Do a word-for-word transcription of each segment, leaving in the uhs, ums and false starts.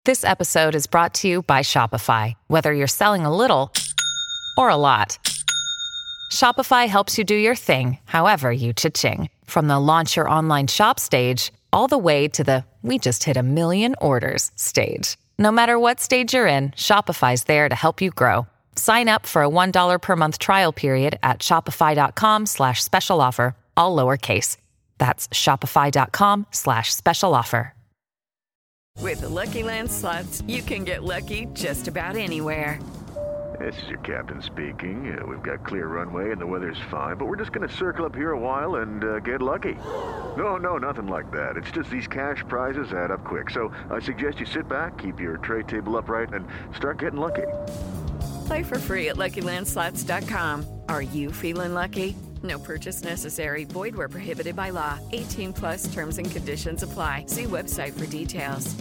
This episode is brought to you by Shopify. Whether you're selling a little or a lot, Shopify helps you do your thing, however you cha-ching. From the launch your online shop stage, all the way to the we just hit a million orders stage. No matter what stage you're in, Shopify's there to help you grow. Sign up for a one dollar per month trial period at shopify.com slash special offer, all lowercase. That's shopify.com slash special offer. With the Lucky Land Slots, you can get lucky just about anywhere. This is your captain speaking. Uh, we've got clear runway and the weather's fine, but we're just going to circle up here a while and uh, get lucky. No, no, nothing like that. It's just these cash prizes add up quick. So I suggest you sit back, keep your tray table upright, and start getting lucky. Play for free at Lucky Land Slots dot com. Are you feeling lucky? No purchase necessary. Void where prohibited by law. eighteen plus terms and conditions apply. See website for details.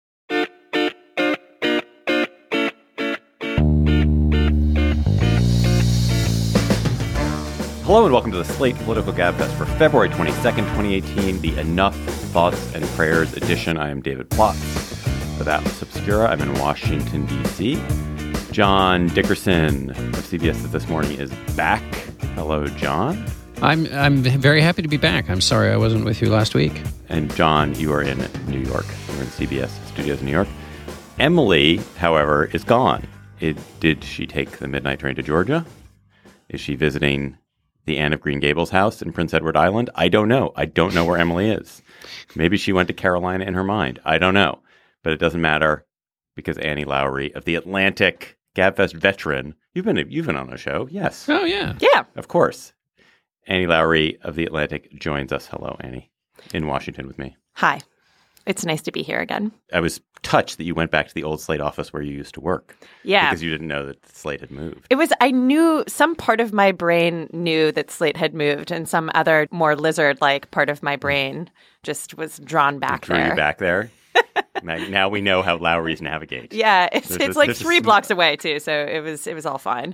Hello and welcome to the Slate Political Gabfest for February twenty-second, twenty eighteen, the Enough Thoughts and Prayers edition. I am David Plotz of Atlas Obscura. I'm in Washington, D C John Dickerson of C B S This Morning is back. Hello, John. I'm I'm very happy to be back. I'm sorry I wasn't with you last week. And John, you are in New York. You're in C B S Studios in New York. Emily, however, is gone. It, did she take the midnight train to Georgia? Is she visiting the Anne of Green Gables house in Prince Edward Island? I don't know. I don't know where Emily is. Maybe she went to Carolina in her mind. I don't know. But it doesn't matter because Annie Lowrey of The Atlantic, Gabfest veteran. You've been you've been on a show, yes. Oh, yeah. Yeah. Of course. Annie Lowrey of The Atlantic joins us. Hello, Annie, in Washington with me. Hi. It's nice to be here again. I was touched that you went back to the old Slate office where you used to work. Yeah. Because you didn't know that Slate had moved. It was, I knew, some part of my brain knew that Slate had moved, and some other more lizard-like part of my brain just was drawn back Drew there. you back there? now, now we know how Lowrys navigate. Yeah, it's There's it's a- like there's a three sm- blocks away, too, so it was it was all fine.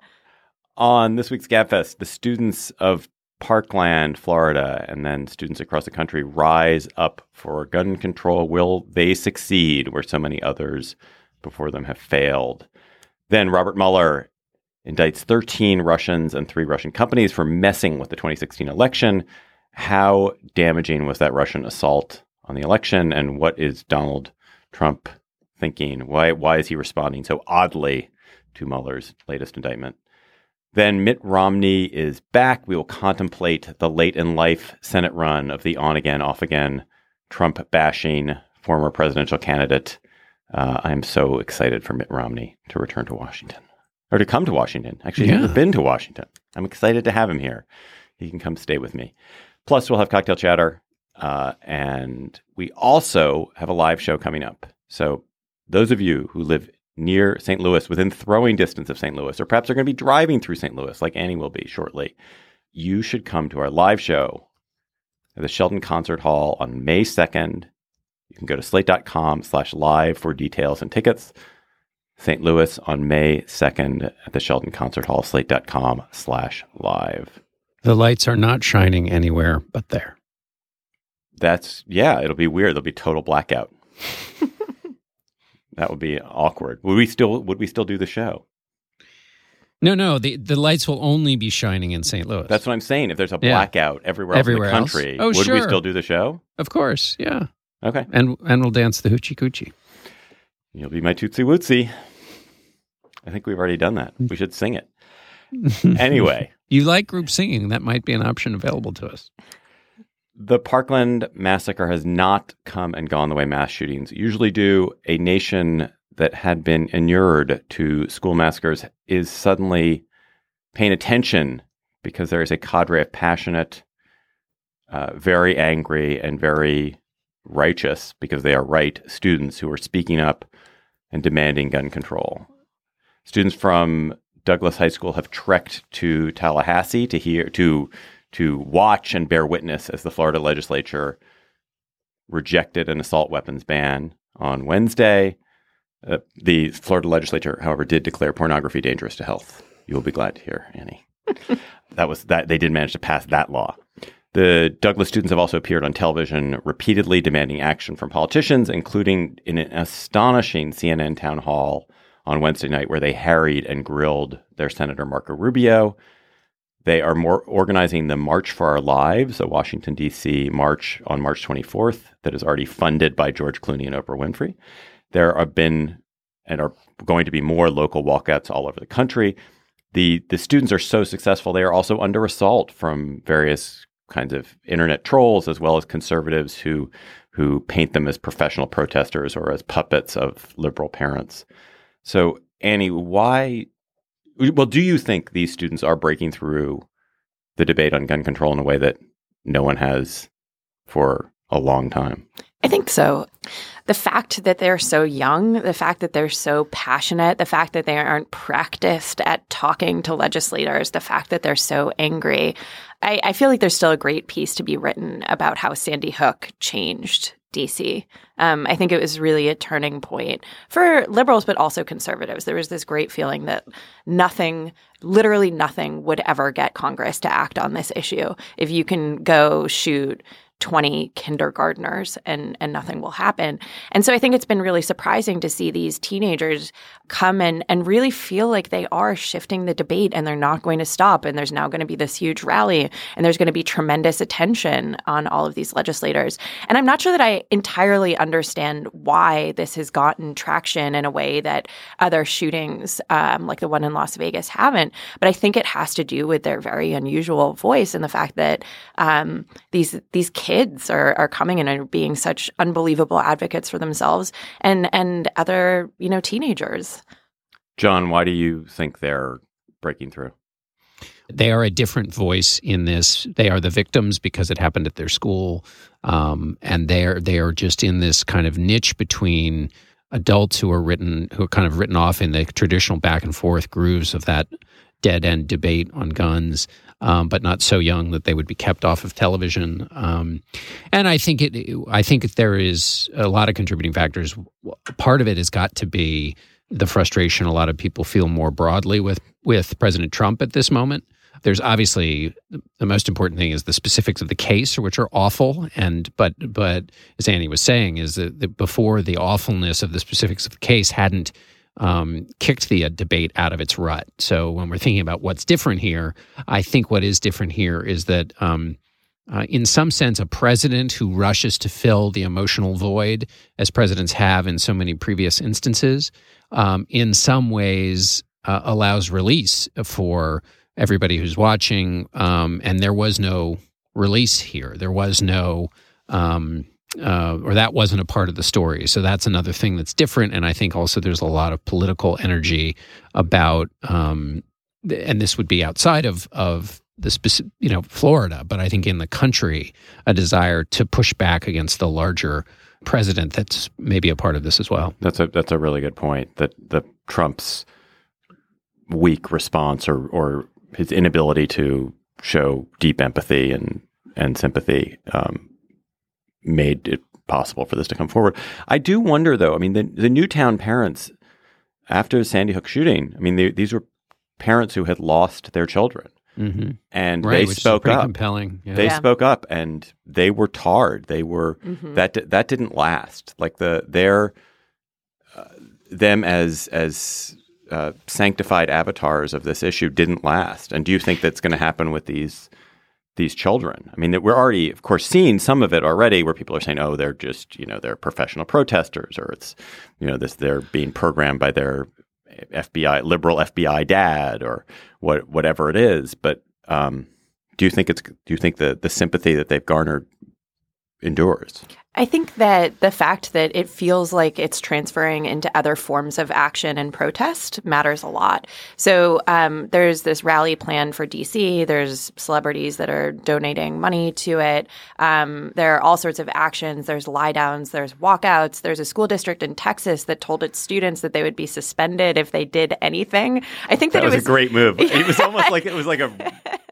On this week's Gabfest, the students of Parkland, Florida, and then students across the country rise up for gun control. Will they succeed where so many others before them have failed? Then Robert Mueller indicts thirteen Russians and three Russian companies for messing with the twenty sixteen election. How damaging was that Russian assault on the election? And what is Donald Trump thinking? Why, why is he responding so oddly to Mueller's latest indictment? Then Mitt Romney is back. We will contemplate the late-in-life Senate run of the on-again, off-again, Trump-bashing former presidential candidate. Uh, I'm so excited for Mitt Romney to return to Washington, or to come to Washington. Actually, he's Yeah. never been to Washington. I'm excited to have him here. He can come stay with me. Plus, we'll have cocktail chatter, uh, and we also have a live show coming up. So those of you who live near Saint Louis, within throwing distance of Saint Louis, or perhaps are going to be driving through Saint Louis, like Annie will be shortly, you should come to our live show at the Sheldon Concert Hall on May second. You can go to slate.com slash live for details and tickets. Saint Louis on May second at the Sheldon Concert Hall, slate.com slash live. The lights are not shining anywhere but there. That's, yeah, it'll be weird. There'll be total blackout. That would be awkward. Would we still would we still do the show? No, no, the, the lights will only be shining in Saint Louis. That's what I'm saying. If there's a Yeah. blackout everywhere else Everywhere in the else. country, Oh, would sure. we still do the show? Of course, yeah. Okay. And and we'll dance the hoochie coochie. You'll be my tootsie wootsie. I think we've already done that. We should sing it. Anyway. You like group singing. That might be an option available to us. The Parkland massacre has not come and gone the way mass shootings usually do. A nation that had been inured to school massacres is suddenly paying attention because there is a cadre of passionate, uh, very angry, and very righteous, because they are right, students who are speaking up and demanding gun control. Students from Douglas High School have trekked to Tallahassee to hear to to watch and bear witness as the Florida legislature rejected an assault weapons ban on Wednesday. Uh, the Florida legislature, however, did declare pornography dangerous to health. You will be glad to hear, Annie. that was that they did manage to pass that law. The Douglas students have also appeared on television repeatedly demanding action from politicians, including in an astonishing C N N town hall on Wednesday night where they harried and grilled their Senator Marco Rubio. They are more organizing the March for Our Lives, a Washington, D C march on March twenty-fourth that is already funded by George Clooney and Oprah Winfrey. There have been and are going to be more local walkouts all over the country. The the students are so successful, they are also under assault from various kinds of internet trolls as well as conservatives who who paint them as professional protesters or as puppets of liberal parents. So, Annie, why... Well, do you think these students are breaking through the debate on gun control in a way that no one has for a long time? I think so. The fact that they're so young, the fact that they're so passionate, the fact that they aren't practiced at talking to legislators, the fact that they're so angry, I, I feel like there's still a great piece to be written about how Sandy Hook changed D C. Um, I think it was really a turning point for liberals, but also conservatives. There was this great feeling that nothing, literally nothing, would ever get Congress to act on this issue. If you can go shoot twenty kindergartners and, and nothing will happen. And so I think it's been really surprising to see these teenagers come and, and really feel like they are shifting the debate and they're not going to stop. And there's now going to be this huge rally and there's going to be tremendous attention on all of these legislators. And I'm not sure that I entirely understand why this has gotten traction in a way that other shootings, um, like the one in Las Vegas, haven't. But I think it has to do with their very unusual voice and the fact that um, these these kids Kids are, are coming in and are being such unbelievable advocates for themselves and and other, you know, teenagers. John, why do you think they're breaking through? They are a different voice in this. They are the victims because it happened at their school, um, and they are they are just in this kind of niche between adults who are written who are kind of written off in the traditional back and forth grooves of that dead end debate on guns. Um, but not so young that they would be kept off of television. Um, and I think it. I think there is a lot of contributing factors. Part of it has got to be the frustration a lot of people feel more broadly with with President Trump at this moment. There's obviously the most important thing is the specifics of the case, which are awful. And but but as Annie was saying, is that the, before the awfulness of the specifics of the case hadn't Um, kicked the uh, debate out of its rut. So when we're thinking about what's different here, I think what is different here is that um, uh, in some sense, a president who rushes to fill the emotional void, as presidents have in so many previous instances, um, in some ways uh, allows release for everybody who's watching. Um, and there was no release here. There was no... Um, Uh, or that wasn't a part of the story. So that's another thing that's different. And I think also there's a lot of political energy about, um, and this would be outside of, of the specific, you know, Florida, but I think in the country, a desire to push back against the larger president that's maybe a part of this as well. That's a that's a really good point, that the Trump's weak response or, or his inability to show deep empathy and, and sympathy um, made it possible for this to come forward. I do wonder, though, I mean, the, the Newtown parents, after the Sandy Hook shooting, I mean, they, these were parents who had lost their children. Mm-hmm. And right, they which spoke is pretty up. Compelling. Yeah. They Yeah. spoke up and they were tarred. They were, Mm-hmm. that that didn't last. Like the, their, uh, them as, as uh, sanctified avatars of this issue didn't last. And do you think that's going to happen with these these children? I mean, that we're already, of course, seeing some of it already where people are saying, oh, they're just, you know, they're professional protesters, or it's, you know, this, they're being programmed by their F B I, liberal F B I dad, or what, whatever it is. But um, do you think it's, do you think the, the sympathy that they've garnered endures? I think that the fact that it feels like it's transferring into other forms of action and protest matters a lot. So um, there's this rally plan for D C. There's celebrities that are donating money to it. Um, there are all sorts of actions. There's lie downs. There's walkouts. There's a school district in Texas that told its students that they would be suspended if they did anything. I think that, That was, it was a great move. It was almost like it was like a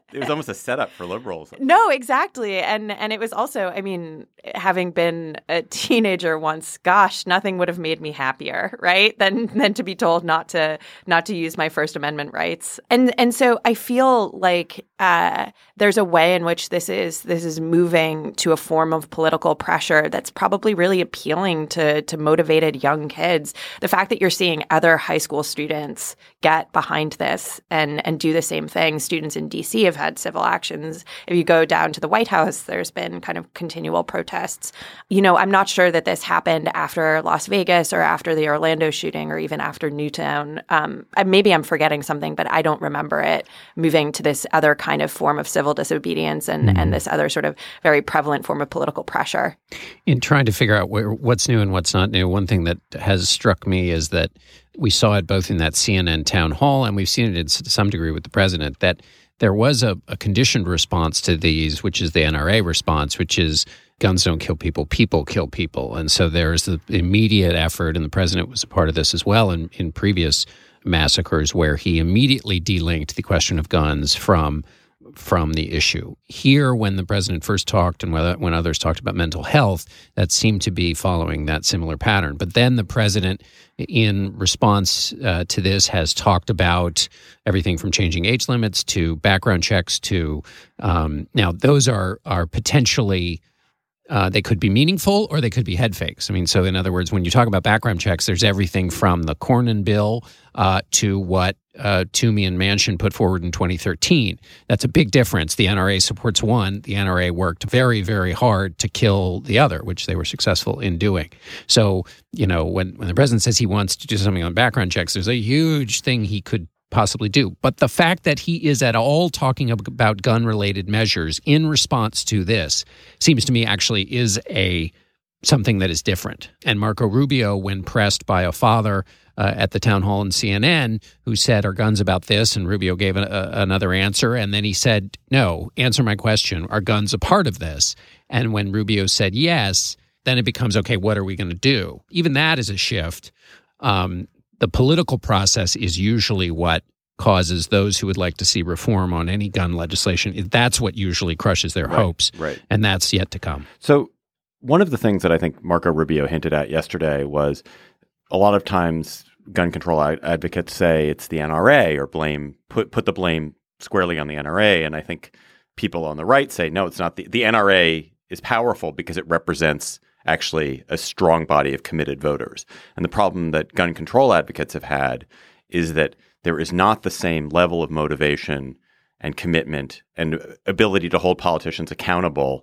it was almost a setup for liberals. No, exactly. And and it was also, I mean, having been a teenager once, gosh, nothing would have made me happier, right? Than than to be told not to not to use my First Amendment rights. And and so I feel like uh, there's a way in which this is this is moving to a form of political pressure that's probably really appealing to to motivated young kids. The fact that you're seeing other high school students get behind this and and do the same thing. Students in D C have had civil actions. If you go down to the White House, there's been kind of continual protests. You know, I'm not sure that this happened after Las Vegas or after the Orlando shooting or even after Newtown. Um, maybe I'm forgetting something, but I don't remember it moving to this other kind of form of civil disobedience and, mm-hmm. and this other sort of very prevalent form of political pressure. In trying to figure out where, what's new and what's not new, one thing that has struck me is that we saw it both in that C N N town hall, and we've seen it to some degree with the president, that there was a, a conditioned response to these, which is the N R A response, which is guns don't kill people, people kill people. And so there's the immediate effort, and the president was a part of this as well in, in previous massacres, where he immediately delinked the question of guns from from the issue. Here, when the president first talked and when others talked about mental health, that seemed to be following that similar pattern. But then the president, in response uh, to this, has talked about everything from changing age limits to background checks to um, now those are are potentially Uh, they could be meaningful or they could be head fakes. I mean, so in other words, when you talk about background checks, there's everything from the Cornyn bill uh, to what uh, Toomey and Manchin put forward in twenty thirteen. That's a big difference. The N R A supports one. The N R A worked very, very hard to kill the other, which they were successful in doing. So, you know, when, when the president says he wants to do something on background checks, there's a huge thing he could possibly do. But the fact that he is at all talking about gun-related measures in response to this seems to me actually is a something that is different. And Marco Rubio, when pressed by a father uh, at the town hall in C N N, who said, "Are guns about this?" And Rubio gave a, a, another answer. And then he said, "No, answer my question. Are guns a part of this?" And when Rubio said yes, then it becomes, okay, what are we going to do? Even that is a shift. Um, The political process is usually what causes those who would like to see reform on any gun legislation. That's what usually crushes their right, hopes, right. And that's yet to come. So one of the things that I think Marco Rubio hinted at yesterday was a lot of times gun control ad- advocates say it's the N R A or blame put put the blame squarely on the N R A. And I think people on the right say, no, it's not. The, the N R A is powerful because it represents actually a strong body of committed voters. And the problem that gun control advocates have had is that there is not the same level of motivation and commitment and ability to hold politicians accountable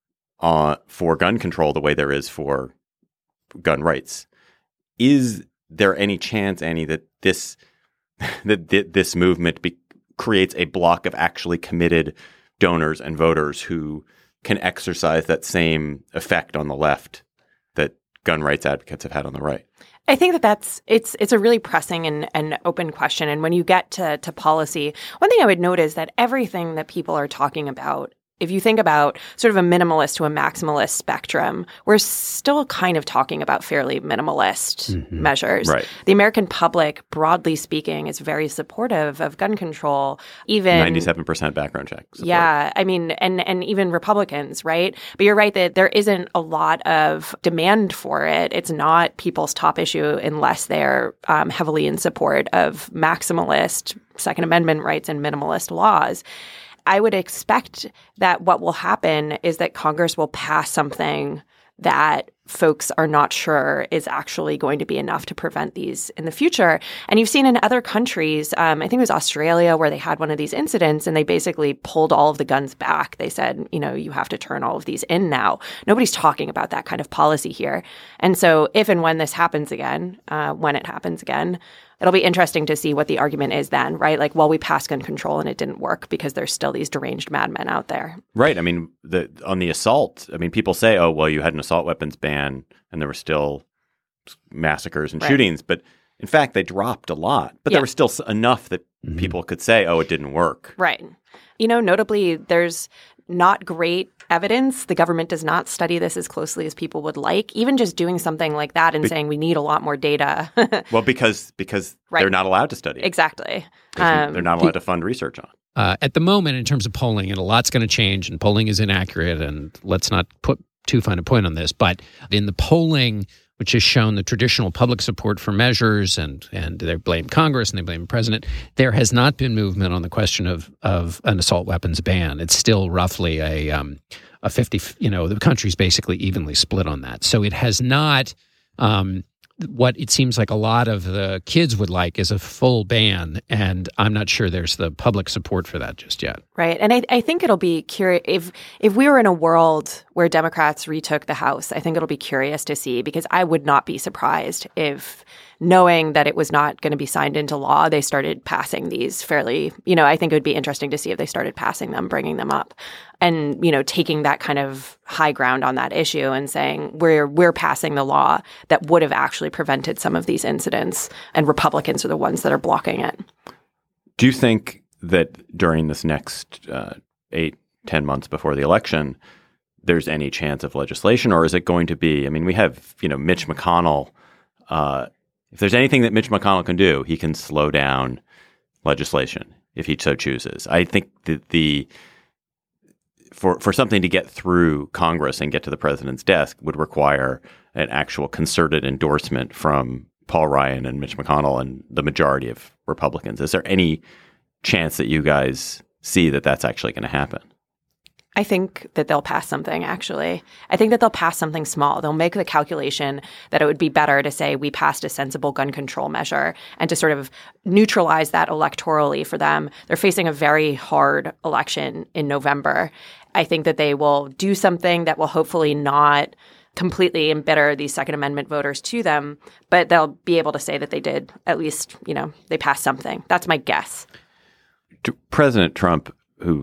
uh, for gun control the way there is for gun rights. Is there any chance, Annie, that this that th- this movement be- creates a block of actually committed donors and voters who can exercise that same effect on the left that gun rights advocates have had on the right? I think that that's it's it's a really pressing and, and open question. And when you get to, to policy, one thing I would note is that everything that people are talking about, if you think about sort of a minimalist to a maximalist spectrum, we're still kind of talking about fairly minimalist mm-hmm. measures. Right. The American public, broadly speaking, is very supportive of gun control. Even ninety-seven percent background check support. Yeah. I mean, and, and even Republicans, right? But you're right that there isn't a lot of demand for it. It's not people's top issue unless they're um, heavily in support of maximalist Second Amendment rights and minimalist laws. I would expect that what will happen is that Congress will pass something that folks are not sure is actually going to be enough to prevent these in the future. And you've seen in other countries, um, I think it was Australia, where they had one of these incidents and they basically pulled all of the guns back. They said, you know, you have to turn all of these in now. Nobody's talking about that kind of policy here. And so if and when this happens again, uh, when it happens again, it'll be interesting to see what the argument is then, right? Like, well, we passed gun control and it didn't work because there's still these deranged madmen out there. Right. I mean, the on the assault, I mean, people say, oh, well, you had an assault weapons ban and there were still massacres and right. shootings. But in fact, they dropped a lot. But yeah. there was still enough that mm-hmm. people could say, oh, it didn't work. Right. You know, notably, there's not great evidence. The government does not study this as closely as people would like. Even just doing something like that and Be- saying we need a lot more data. well, because because right. they're not allowed to study it. Exactly. Um, they're not allowed to fund research on. uh, at the moment, in terms of polling, and a lot's going to change, and polling is inaccurate, and let's not put too fine a point on this, but in the polling, which has shown the traditional public support for measures, and and they blame Congress and they blame the president, there has not been movement on the question of of an assault weapons ban. It's still roughly a um, a fifty. You know, the country's basically evenly split on that. So it has not. Um, what it seems like a lot of the kids would like is a full ban, and I'm not sure there's the public support for that just yet. Right. And I, I think it'll be curious if if we were in a world where Democrats retook the House, I think it'll be curious to see, because I would not be surprised if, knowing that it was not going to be signed into law, they started passing these fairly, you know, I think it would be interesting to see if they started passing them, bringing them up, and, you know, taking that kind of high ground on that issue and saying we're we're passing the law that would have actually prevented some of these incidents, and Republicans are the ones that are blocking it. Do you think that during this next uh, eight, ten months before the election, there's any chance of legislation, or is it going to be, I mean, we have, you know, Mitch McConnell, uh, if there's anything that Mitch McConnell can do, he can slow down legislation if he so chooses. I think that the for for something to get through Congress and get to the president's desk would require an actual concerted endorsement from Paul Ryan and Mitch McConnell and the majority of Republicans. Is there any chance that you guys see that that's actually going to happen? I think that they'll pass something, actually. I think that they'll pass something small. They'll make the calculation that it would be better to say we passed a sensible gun control measure and to sort of neutralize that electorally for them. They're facing a very hard election in November. I think that they will do something that will hopefully not completely embitter these Second Amendment voters to them, but they'll be able to say that they did, at least, you know, they passed something. That's my guess. President Trump, who,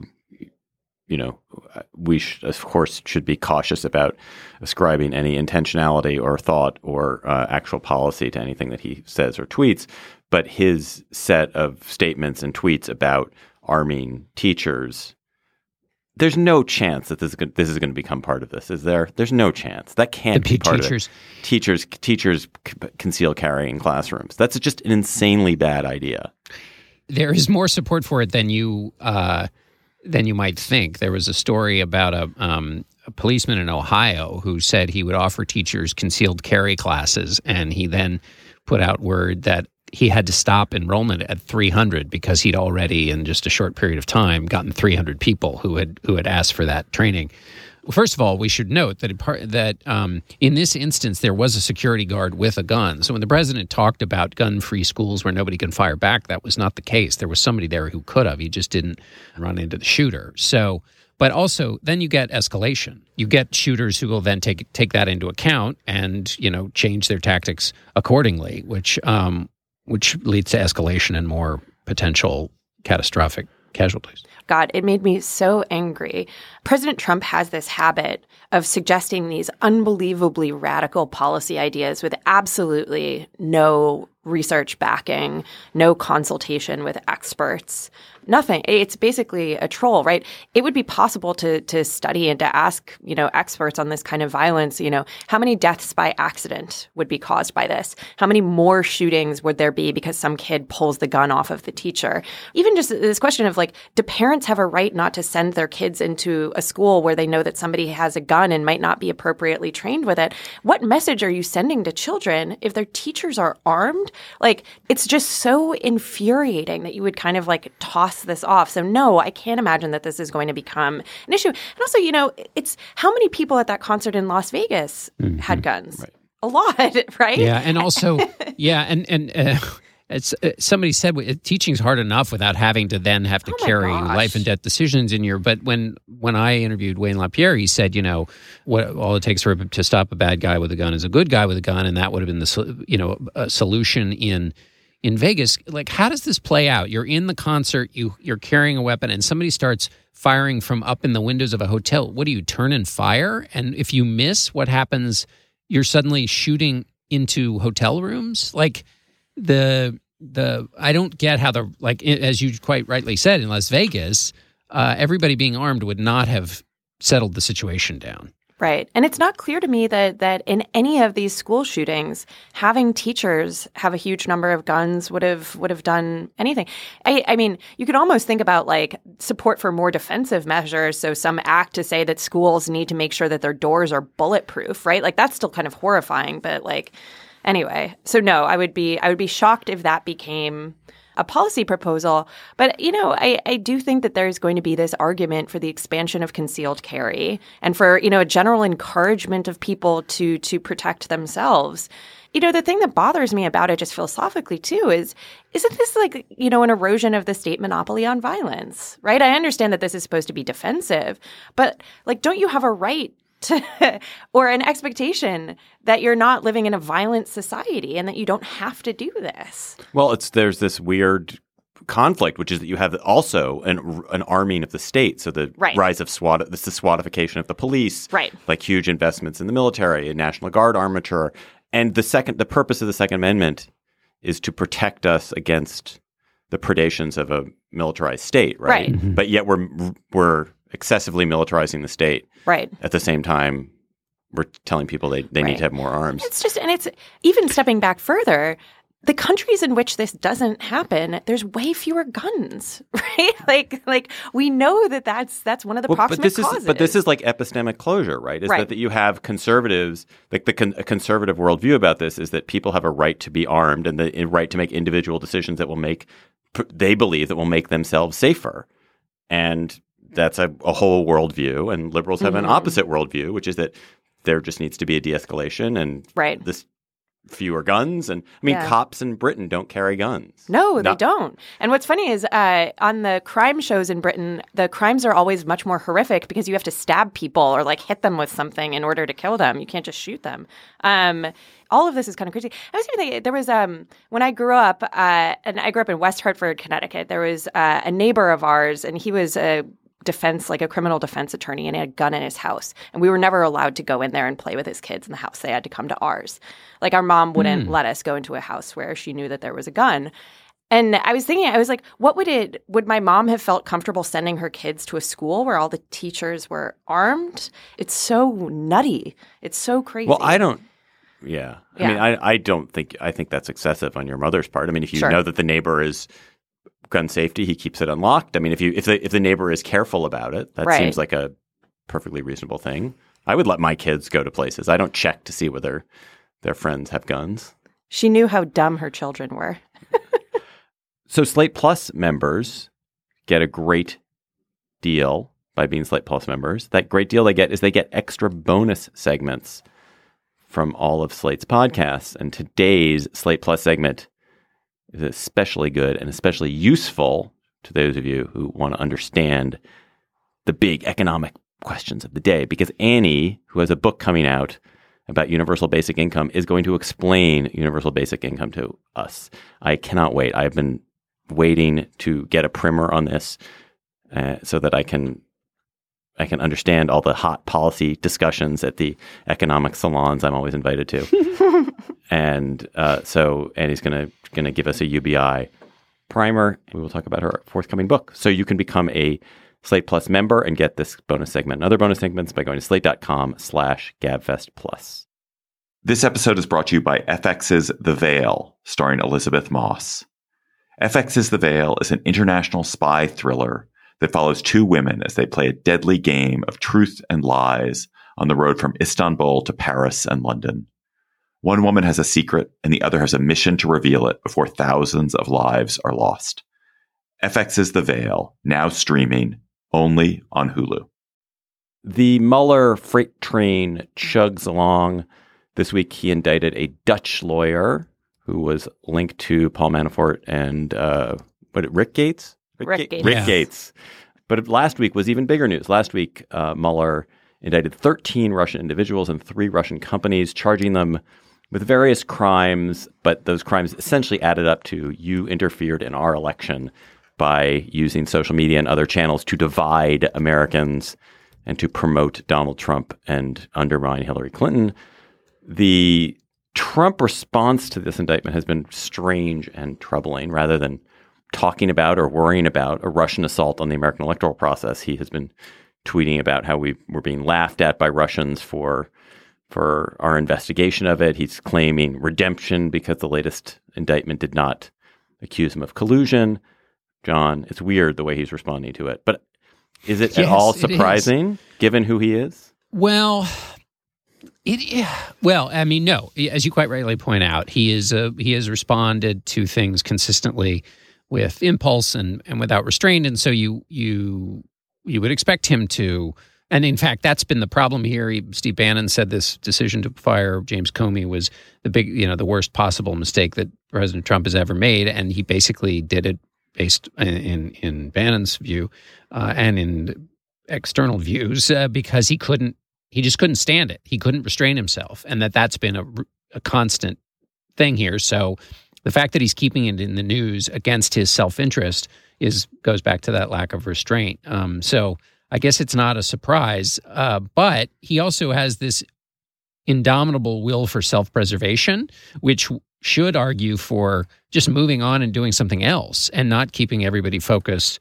you know, we sh- of course should be cautious about ascribing any intentionality or thought or uh, actual policy to anything that he says or tweets, but his set of statements and tweets about arming teachers, there's no chance that this is, go- this is going to become part of this, is there? There's no chance. That can't the be part teachers. of it. Teachers, teachers c- conceal carry in classrooms. That's just an insanely bad idea. There is more support for it than you uh, than you might think. There was a story about a, um, a policeman in Ohio who said he would offer teachers concealed carry classes, and he then put out word that he had to stop enrollment at three hundred because he'd already, in just a short period of time, gotten three hundred people who had who had asked for that training. Well, first of all, we should note that it, that um, in this instance, there was a security guard with a gun. So when the president talked about gun-free schools where nobody can fire back, that was not the case. There was somebody there who could have. He just didn't run into the shooter. So, but also, then you get escalation. You get shooters who will then take take that into account and, you know, change their tactics accordingly, which um, which leads to escalation and more potential catastrophic casualties. God, it made me so angry. President Trump has this habit of suggesting these unbelievably radical policy ideas with absolutely no research backing, no consultation with experts, nothing. It's basically a troll, right? It would be possible to to study and to ask, you know, experts on this kind of violence, you know, how many deaths by accident would be caused by this? How many more shootings would there be because some kid pulls the gun off of the teacher? Even just this question of like, do parents have a right not to send their kids into a school where they know that somebody has a gun and might not be appropriately trained with it? What message are you sending to children if their teachers are armed? Like, it's just so infuriating that you would kind of like toss this off. So no, I can't imagine that this is going to become an issue. And also, you know, it's how many people at that concert in Las Vegas mm-hmm. had guns? Right. A lot, right? Yeah, and also, yeah, and and uh, it's uh, somebody said teaching's hard enough without having to then have to oh carry gosh. life and death decisions in your. But when when I interviewed Wayne LaPierre, he said, you know, what all it takes for to stop a bad guy with a gun is a good guy with a gun, and that would have been the you know a solution in. In Vegas, like, how does this play out? You're in the concert, you, you're carrying a weapon, and somebody starts firing from up in the windows of a hotel. What do you, turn and fire? And if you miss, what happens? You're suddenly shooting into hotel rooms? Like, the, the I don't get how the, like, as you quite rightly said, in Las Vegas, uh, everybody being armed would not have settled the situation down. Right. And it's not clear to me that that in any of these school shootings, having teachers have a huge number of guns would have would have done anything. I, I mean, you could almost think about like support for more defensive measures. So some act to say that schools need to make sure that their doors are bulletproof, right? Like that's still kind of horrifying. But like anyway, so no, I would be I would be shocked if that became a policy proposal. But, you know, I, I do think that there's going to be this argument for the expansion of concealed carry and for, you know, a general encouragement of people to to protect themselves. You know, the thing that bothers me about it just philosophically, too, is isn't this like, you know, an erosion of the state monopoly on violence, right? I understand that this is supposed to be defensive, but like, don't you have a right to, or an expectation that you're not living in a violent society and that you don't have to do this? Well, it's there's this weird conflict, which is that you have also an an arming of the state. So the right. rise of SWAT, this is the SWATification of the police, right? Like huge investments in the military, and National Guard armature. And the second, the purpose of the Second Amendment is to protect us against the predations of a militarized state, right? Right. Mm-hmm. But yet we're we're excessively militarizing the state. Right. At the same time, we're telling people they, they right. need to have more arms. It's just, and it's even stepping back further, the countries in which this doesn't happen, there's way fewer guns, right? Like, like we know that that's that's one of the well, proximate but this causes. Is, but this is like epistemic closure, right? Is right. that, that you have conservatives, like the con- a conservative worldview about this is that people have a right to be armed and the right to make individual decisions that will make, they believe that will make themselves safer. And that's a, a whole worldview. And liberals have mm-hmm. an opposite worldview, which is that there just needs to be a de-escalation and right. this fewer guns. And I mean, yeah. cops in Britain don't carry guns. No, Not- they don't. And what's funny is uh, on the crime shows in Britain, the crimes are always much more horrific because you have to stab people or like hit them with something in order to kill them. You can't just shoot them. Um, all of this is kind of crazy. I was going to say, there was, um, when I grew up, uh, and I grew up in West Hartford, Connecticut, there was uh, a neighbor of ours, and he was a defense, like a criminal defense attorney, and he had a gun in his house. And we were never allowed to go in there and play with his kids in the house. They had to come to ours. Like our mom wouldn't mm. let us go into a house where she knew that there was a gun. And I was thinking, I was like, what would it, would my mom have felt comfortable sending her kids to a school where all the teachers were armed? It's so nutty. It's so crazy. Well, I don't, yeah. I yeah. mean, I, I don't think, I think that's excessive on your mother's part. I mean, if you sure. know that the neighbor is gun safety, he keeps it unlocked. I mean, if you if the if the neighbor is careful about it, that right. seems like a perfectly reasonable thing. I would let my kids go to places. I don't check to see whether their friends have guns. She knew how dumb her children were. So Slate Plus members get a great deal by being Slate Plus members. That great deal they get is they get extra bonus segments from all of Slate's podcasts. And today's Slate Plus segment is especially good and especially useful to those of you who want to understand the big economic questions of the day, because Annie, who has a book coming out about universal basic income, is going to explain universal basic income to us. I cannot wait. I've been waiting to get a primer on this uh, so that I can I can understand all the hot policy discussions at the economic salons I'm always invited to. And uh, so Annie's going to going to give us a U B I primer. We will talk about her forthcoming book. So you can become a Slate Plus member and get this bonus segment and other bonus segments by going to slate.com slash gabfest plus. This episode is brought to you by F X's The Veil, starring Elizabeth Moss. F X's The Veil is an international spy thriller that follows two women as they play a deadly game of truth and lies on the road from Istanbul to Paris and London. One woman has a secret and the other has a mission to reveal it before thousands of lives are lost. F X's The Veil, now streaming only on Hulu. The Mueller freight train chugs along. This week he indicted a Dutch lawyer who was linked to Paul Manafort and uh, what, Rick Gates? Rick, Rick Gates. Rick yeah. Gates. But last week was even bigger news. Last week, uh, Mueller indicted thirteen Russian individuals and three Russian companies, charging them with various crimes, but those crimes essentially added up to you interfered in our election by using social media and other channels to divide Americans and to promote Donald Trump and undermine Hillary Clinton. The Trump response to this indictment has been strange and troubling. Rather than talking about or worrying about a Russian assault on the American electoral process, he has been tweeting about how we were being laughed at by Russians for for our investigation of it. He's claiming redemption because the latest indictment did not accuse him of collusion. John, it's weird the way he's responding to it. But is it yes, at all surprising, given who he is? Well, it well, I mean, no. As you quite rightly point out, he is uh, he has responded to things consistently with impulse and, and without restraint, and so you you you would expect him to. And in fact, that's been the problem here. He, Steve Bannon said this decision to fire James Comey was the big, you know, the worst possible mistake that President Trump has ever made, and he basically did it based in in Bannon's view uh, and in external views uh, because he couldn't, he just couldn't stand it. He couldn't restrain himself, and that that's been a, a constant thing here. So the fact that he's keeping it in the news against his self-interest is goes back to that lack of restraint. Um, so. I guess it's not a surprise, uh, but he also has this indomitable will for self-preservation, which should argue for just moving on and doing something else and not keeping everybody focused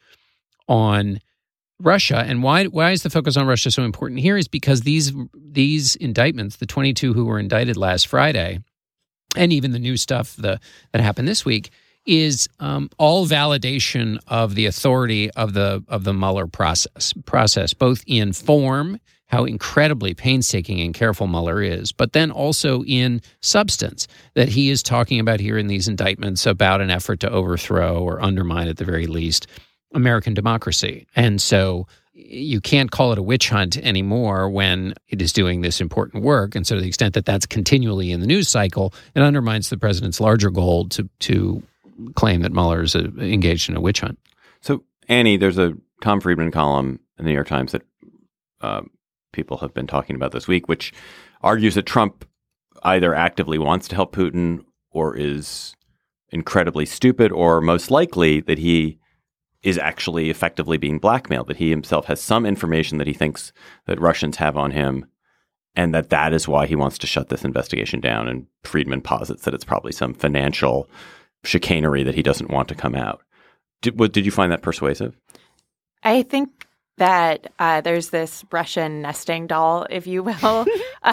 on Russia. And why why is the focus on Russia so important here is because these these indictments, the twenty-two who were indicted last Friday, and even the new stuff the, that happened this week, is um, all validation of the authority of the of the Mueller process, process, both in form, how incredibly painstaking and careful Mueller is, but then also in substance, that he is talking about here in these indictments about an effort to overthrow or undermine, at the very least, American democracy. And so you can't call it a witch hunt anymore when it is doing this important work. And so to the extent that that's continually in the news cycle, it undermines the president's larger goal to to claim that Mueller is a, engaged in a witch hunt. So, Annie, there's a Tom Friedman column in the New York Times that uh, people have been talking about this week, which argues that Trump either actively wants to help Putin or is incredibly stupid, or most likely that he is actually effectively being blackmailed, that he himself has some information that he thinks that Russians have on him, and that that is why he wants to shut this investigation down. And Friedman posits that it's probably some financial chicanery that he doesn't want to come out. Did, what, did you find that persuasive? I think that uh, there's this Russian nesting doll, if you will,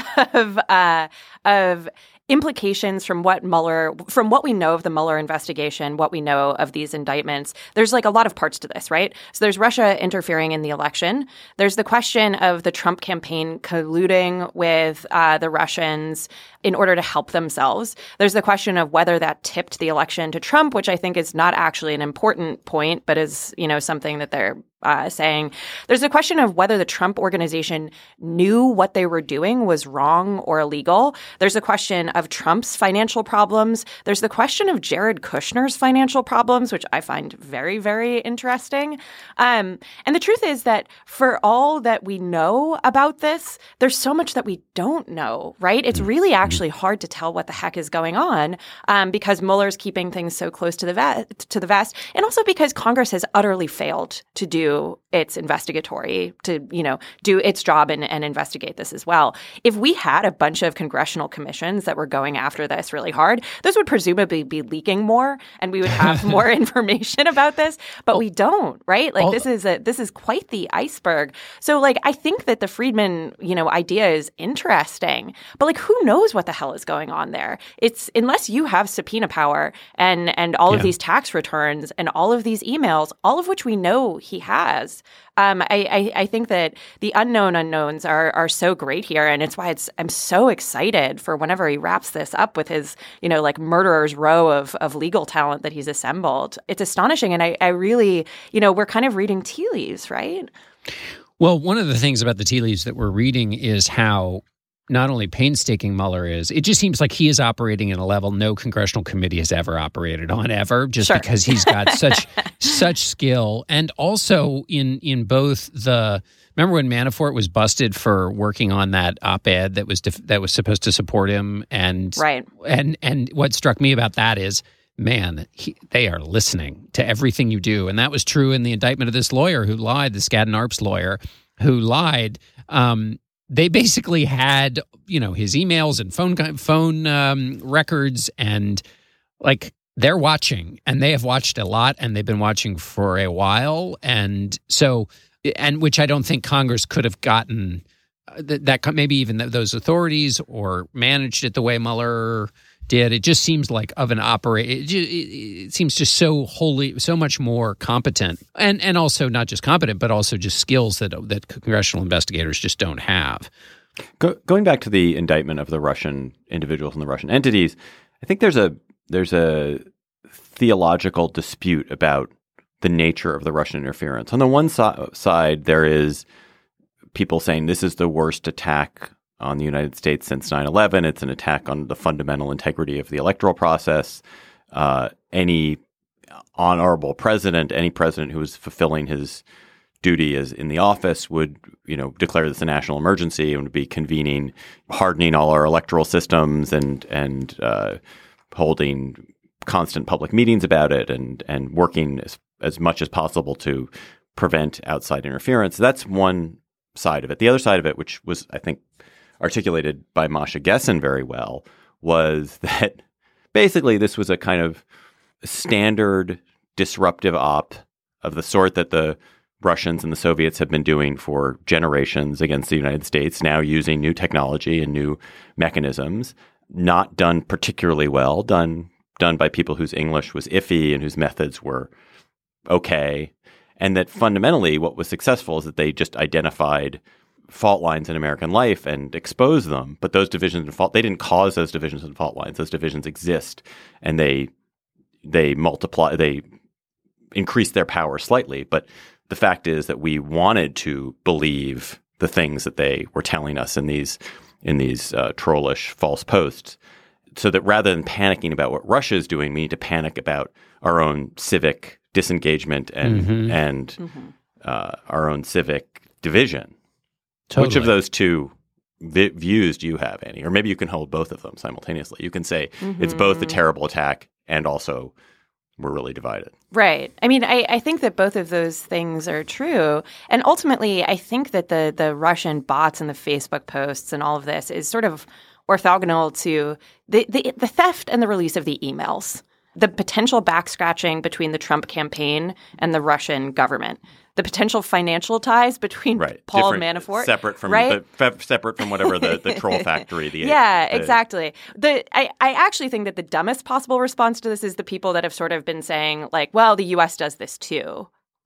of uh, of implications from what Mueller, from what we know of the Mueller investigation, what we know of these indictments. There's like a lot of parts to this, right? So there's Russia interfering in the election. There's the question of the Trump campaign colluding with uh, the Russians in order to help themselves. There's the question of whether that tipped the election to Trump, which I think is not actually an important point, but is, you know, something that they're uh, saying. There's a question of whether the Trump organization knew what they were doing was wrong or illegal. There's a question of Trump's financial problems. There's the question of Jared Kushner's financial problems, which I find very, very interesting. Um, and the truth is that for all that we know about this, there's so much that we don't know, right? It's really actually hard to tell what the heck is going on um, because Mueller's keeping things so close to the vest, to the vest, and also because Congress has utterly failed to do its investigatory, to, you know, do its job and, and investigate this as well. If we had a bunch of congressional commissions that were going after this really hard, those would presumably be leaking more, and we would have more information about this. But we don't, right? Like this is a this is quite the iceberg. So, like, I think that the Friedman, you know, idea is interesting, but like, who knows what the hell is going on there? It's unless you have subpoena power and and all yeah. of these tax returns and all of these emails, all of which we know he has. Um, I, I, I think that the unknown unknowns are are so great here, and it's why it's I'm so excited for whenever he wraps this up with his, you know, like murderer's row of of legal talent that he's assembled. It's astonishing, and I, I really, you know, we're kind of reading tea leaves, right? Well, one of the things about the tea leaves that we're reading is how not only painstaking Mueller is, it just seems like he is operating at a level no congressional committee has ever operated on ever, just sure. because he's got such such skill. And also in in both the, remember when Manafort was busted for working on that op-ed that was def, that was supposed to support him, and right. and and what struck me about that is, man, he, they are listening to everything you do, and that was true in the indictment of this lawyer who lied, the Skadden Arps lawyer who lied. Um, They basically had, you know, his emails and phone phone um, records, and like they're watching, and they have watched a lot, and they've been watching for a while, and so and which I don't think Congress could have gotten uh, that, that maybe even those authorities or managed it the way Mueller did. It just seems like of an operate. It, it seems just so wholly, so much more competent, and and also not just competent, but also just skills that that congressional investigators just don't have. Go, going back to the indictment of the Russian individuals and the Russian entities, I think there's a there's a theological dispute about the nature of the Russian interference. On the one so- side, there is people saying this is the worst attack on the United States since nine eleven. It's an attack on the fundamental integrity of the electoral process. Uh, any honorable president, any president who is fulfilling his duty as in the office would, you know, declare this a national emergency and would be convening, hardening all our electoral systems and and uh, holding constant public meetings about it and and working as, as much as possible to prevent outside interference. That's one side of it. The other side of it, which was, I think, articulated by Masha Gessen very well, was that basically this was a kind of standard disruptive op of the sort that the Russians and the Soviets have been doing for generations against the United States, now using new technology and new mechanisms, not done particularly well, done done by people whose English was iffy and whose methods were okay. And that fundamentally what was successful is that they just identified fault lines in American life and expose them. But those divisions and fault, they didn't cause those divisions and fault lines. Those divisions exist and they they multiply, they increase their power slightly. But the fact is that we wanted to believe the things that they were telling us in these in these uh, trollish false posts. So that rather than panicking about what Russia is doing, we need to panic about our own civic disengagement and mm-hmm. and mm-hmm. Uh, our own civic division. Totally. Which of those two vi- views do you have, Annie? Or maybe you can hold both of them simultaneously. You can say mm-hmm. it's both a terrible attack and also we're really divided. Right. I mean, I, I think that both of those things are true. And ultimately, I think that the the Russian bots and the Facebook posts and all of this is sort of orthogonal to the, the, the theft and the release of the emails, the potential backscratching between the Trump campaign and the Russian government. The potential financial ties between right. Paul Different, Manafort, separate from right? the, separate from whatever the, the troll factory. The, yeah, the, exactly. The I, I actually think that the dumbest possible response to this is the people that have sort of been saying like, well, the U S does this too.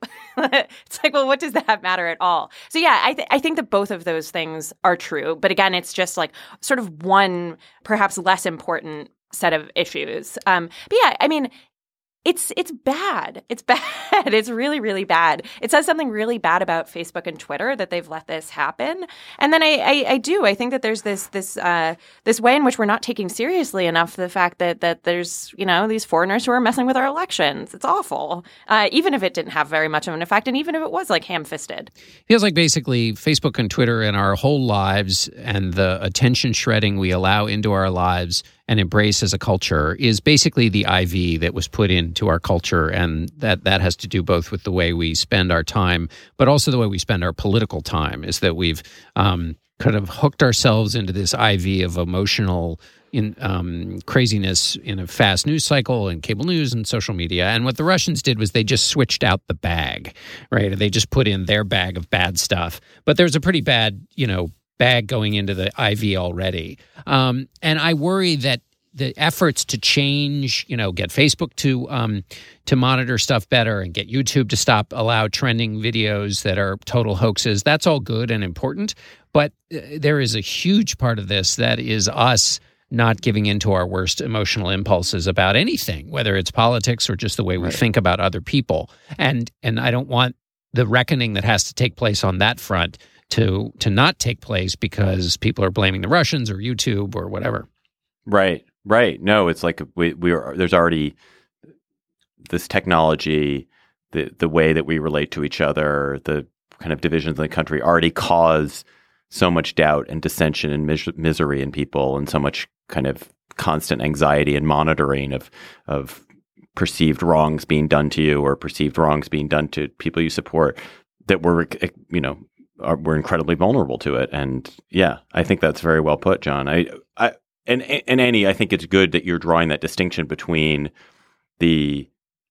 It's like, well, what does that matter at all? So yeah, I th- I think that both of those things are true, but again, it's just like sort of one perhaps less important set of issues. Um, but yeah, I mean. It's it's bad. It's bad. It's really, really bad. It says something really bad about Facebook and Twitter that they've let this happen. And then I, I, I do. I think that there's this this uh, this way in which we're not taking seriously enough the fact that that there's, you know, these foreigners who are messing with our elections. It's awful. Uh, even if it didn't have very much of an effect, and even if it was like ham-fisted. Feels like basically Facebook and Twitter and our whole lives and the attention shredding we allow into our lives and embrace as a culture is basically the I V that was put into our culture, and that, that has to do both with the way we spend our time, but also the way we spend our political time, is that we've um, kind of hooked ourselves into this I V of emotional in um, craziness in a fast news cycle and cable news and social media. And what the Russians did was they just switched out the bag, right? They just put in their bag of bad stuff. But there's a pretty bad, you know, bag going into the I V already. Um, and I worry that the efforts to change, you know, get Facebook to um, to monitor stuff better and get YouTube to stop allow trending videos that are total hoaxes, that's all good and important. But uh, there is a huge part of this that is us not giving into our worst emotional impulses about anything, whether it's politics or just the way we right. think about other people. And and I don't want the reckoning that has to take place on that front to to not take place because people are blaming the Russians or YouTube or whatever. Right, right. No, it's like we we are. There's already this technology, the the way that we relate to each other, the kind of divisions in the country already cause so much doubt and dissension and mis- misery in people, and so much kind of constant anxiety and monitoring of of perceived wrongs being done to you or perceived wrongs being done to people you support, that we're, you know, are, we're incredibly vulnerable to it. And yeah, I think that's very well put, John. I, I, and, and Annie, I think it's good that you're drawing that distinction between the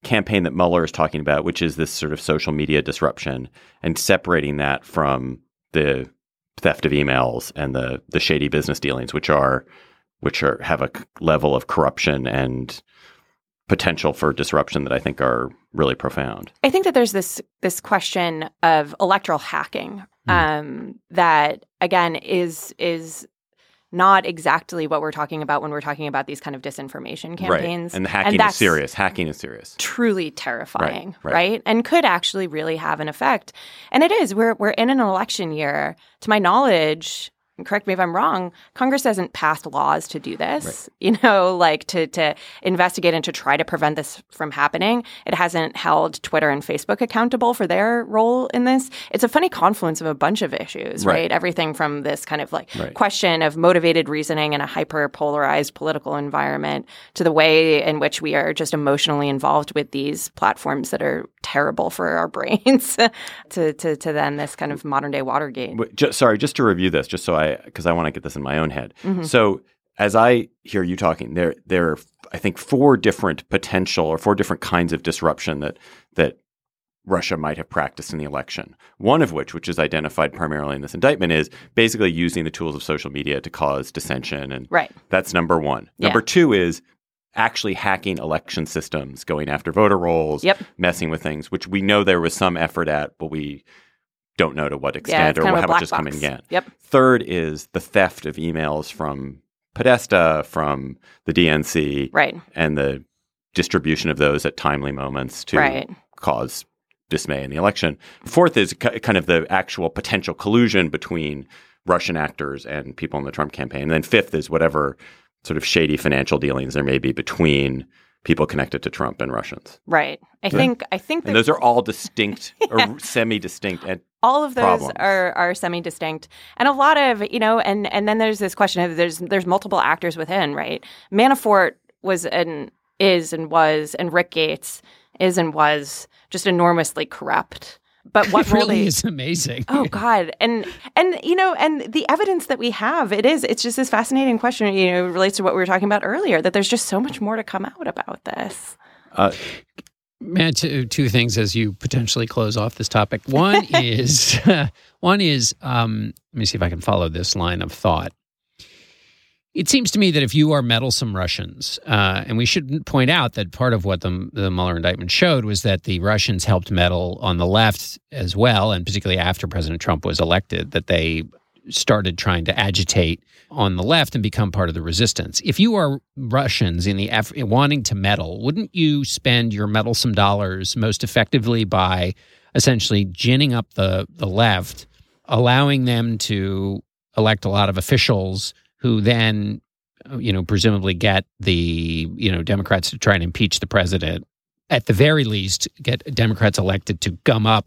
campaign that Mueller is talking about, which is this sort of social media disruption, and separating that from the theft of emails and the the shady business dealings, which are which are have a level of corruption and potential for disruption that I think are really profound. I think that there's this this question of electoral hacking mm. um, that again is is not exactly what we're talking about when we're talking about these kind of disinformation campaigns. Right. And the hacking and is serious. Hacking is serious. Truly terrifying, right, right. right? And could actually really have an effect. And it is. We're we're in an election year. To my knowledge, and correct me if I'm wrong, Congress hasn't passed laws to do this, right. you know, like to to investigate and to try to prevent this from happening. It hasn't held Twitter and Facebook accountable for their role in this. It's a funny confluence of a bunch of issues, right? right? Everything from this kind of like right. question of motivated reasoning in a hyper-polarized political environment to the way in which we are just emotionally involved with these platforms that are terrible for our brains to, to, to then this kind of modern-day Watergate. But just, sorry, just to review this, just so I because I want to get this in my own head. Mm-hmm. So as I hear you talking, there there are, I think, four different potential or four different kinds of disruption that that Russia might have practiced in the election. One of which, which is identified primarily in this indictment, is basically using the tools of social media to cause dissension. And right. that's number one. Yeah. Number two is actually hacking election systems, going after voter rolls, yep. messing with things, which we know there was some effort at, but we don't know to what extent yeah, or how much is box. coming again. Yep. Third is the theft of emails from Podesta, from the D N C, right. and the distribution of those at timely moments to right. cause dismay in the election. Fourth is c- kind of the actual potential collusion between Russian actors and people in the Trump campaign. And then fifth is whatever sort of shady financial dealings there may be between people connected to Trump and Russians. Right. I yeah. think I think and those are all distinct yeah. or semi-distinct and all of those problems. are are semi-distinct. And a lot of, you know, and and then there's this question of there's there's multiple actors within, right? Manafort was and is and was and Rick Gates is and was just enormously corrupt. But what it really really is amazing. Oh God. And and you know, and the evidence that we have, it is it's just this fascinating question, you know, relates to what we were talking about earlier, that there's just so much more to come out about this. Uh, Man, two, two things as you potentially close off this topic. One is one is um, let me see if I can follow this line of thought. It seems to me that if you are meddlesome Russians, uh, and we should point out that part of what the, the Mueller indictment showed was that the Russians helped meddle on the left as well, and particularly after President Trump was elected, that they started trying to agitate on the left and become part of the resistance. If you are Russians in the F- wanting to meddle, wouldn't you spend your meddlesome dollars most effectively by essentially ginning up the, the left, allowing them to elect a lot of officials who then, you know, presumably get the, you know, Democrats to try and impeach the president, at the very least, get Democrats elected to gum up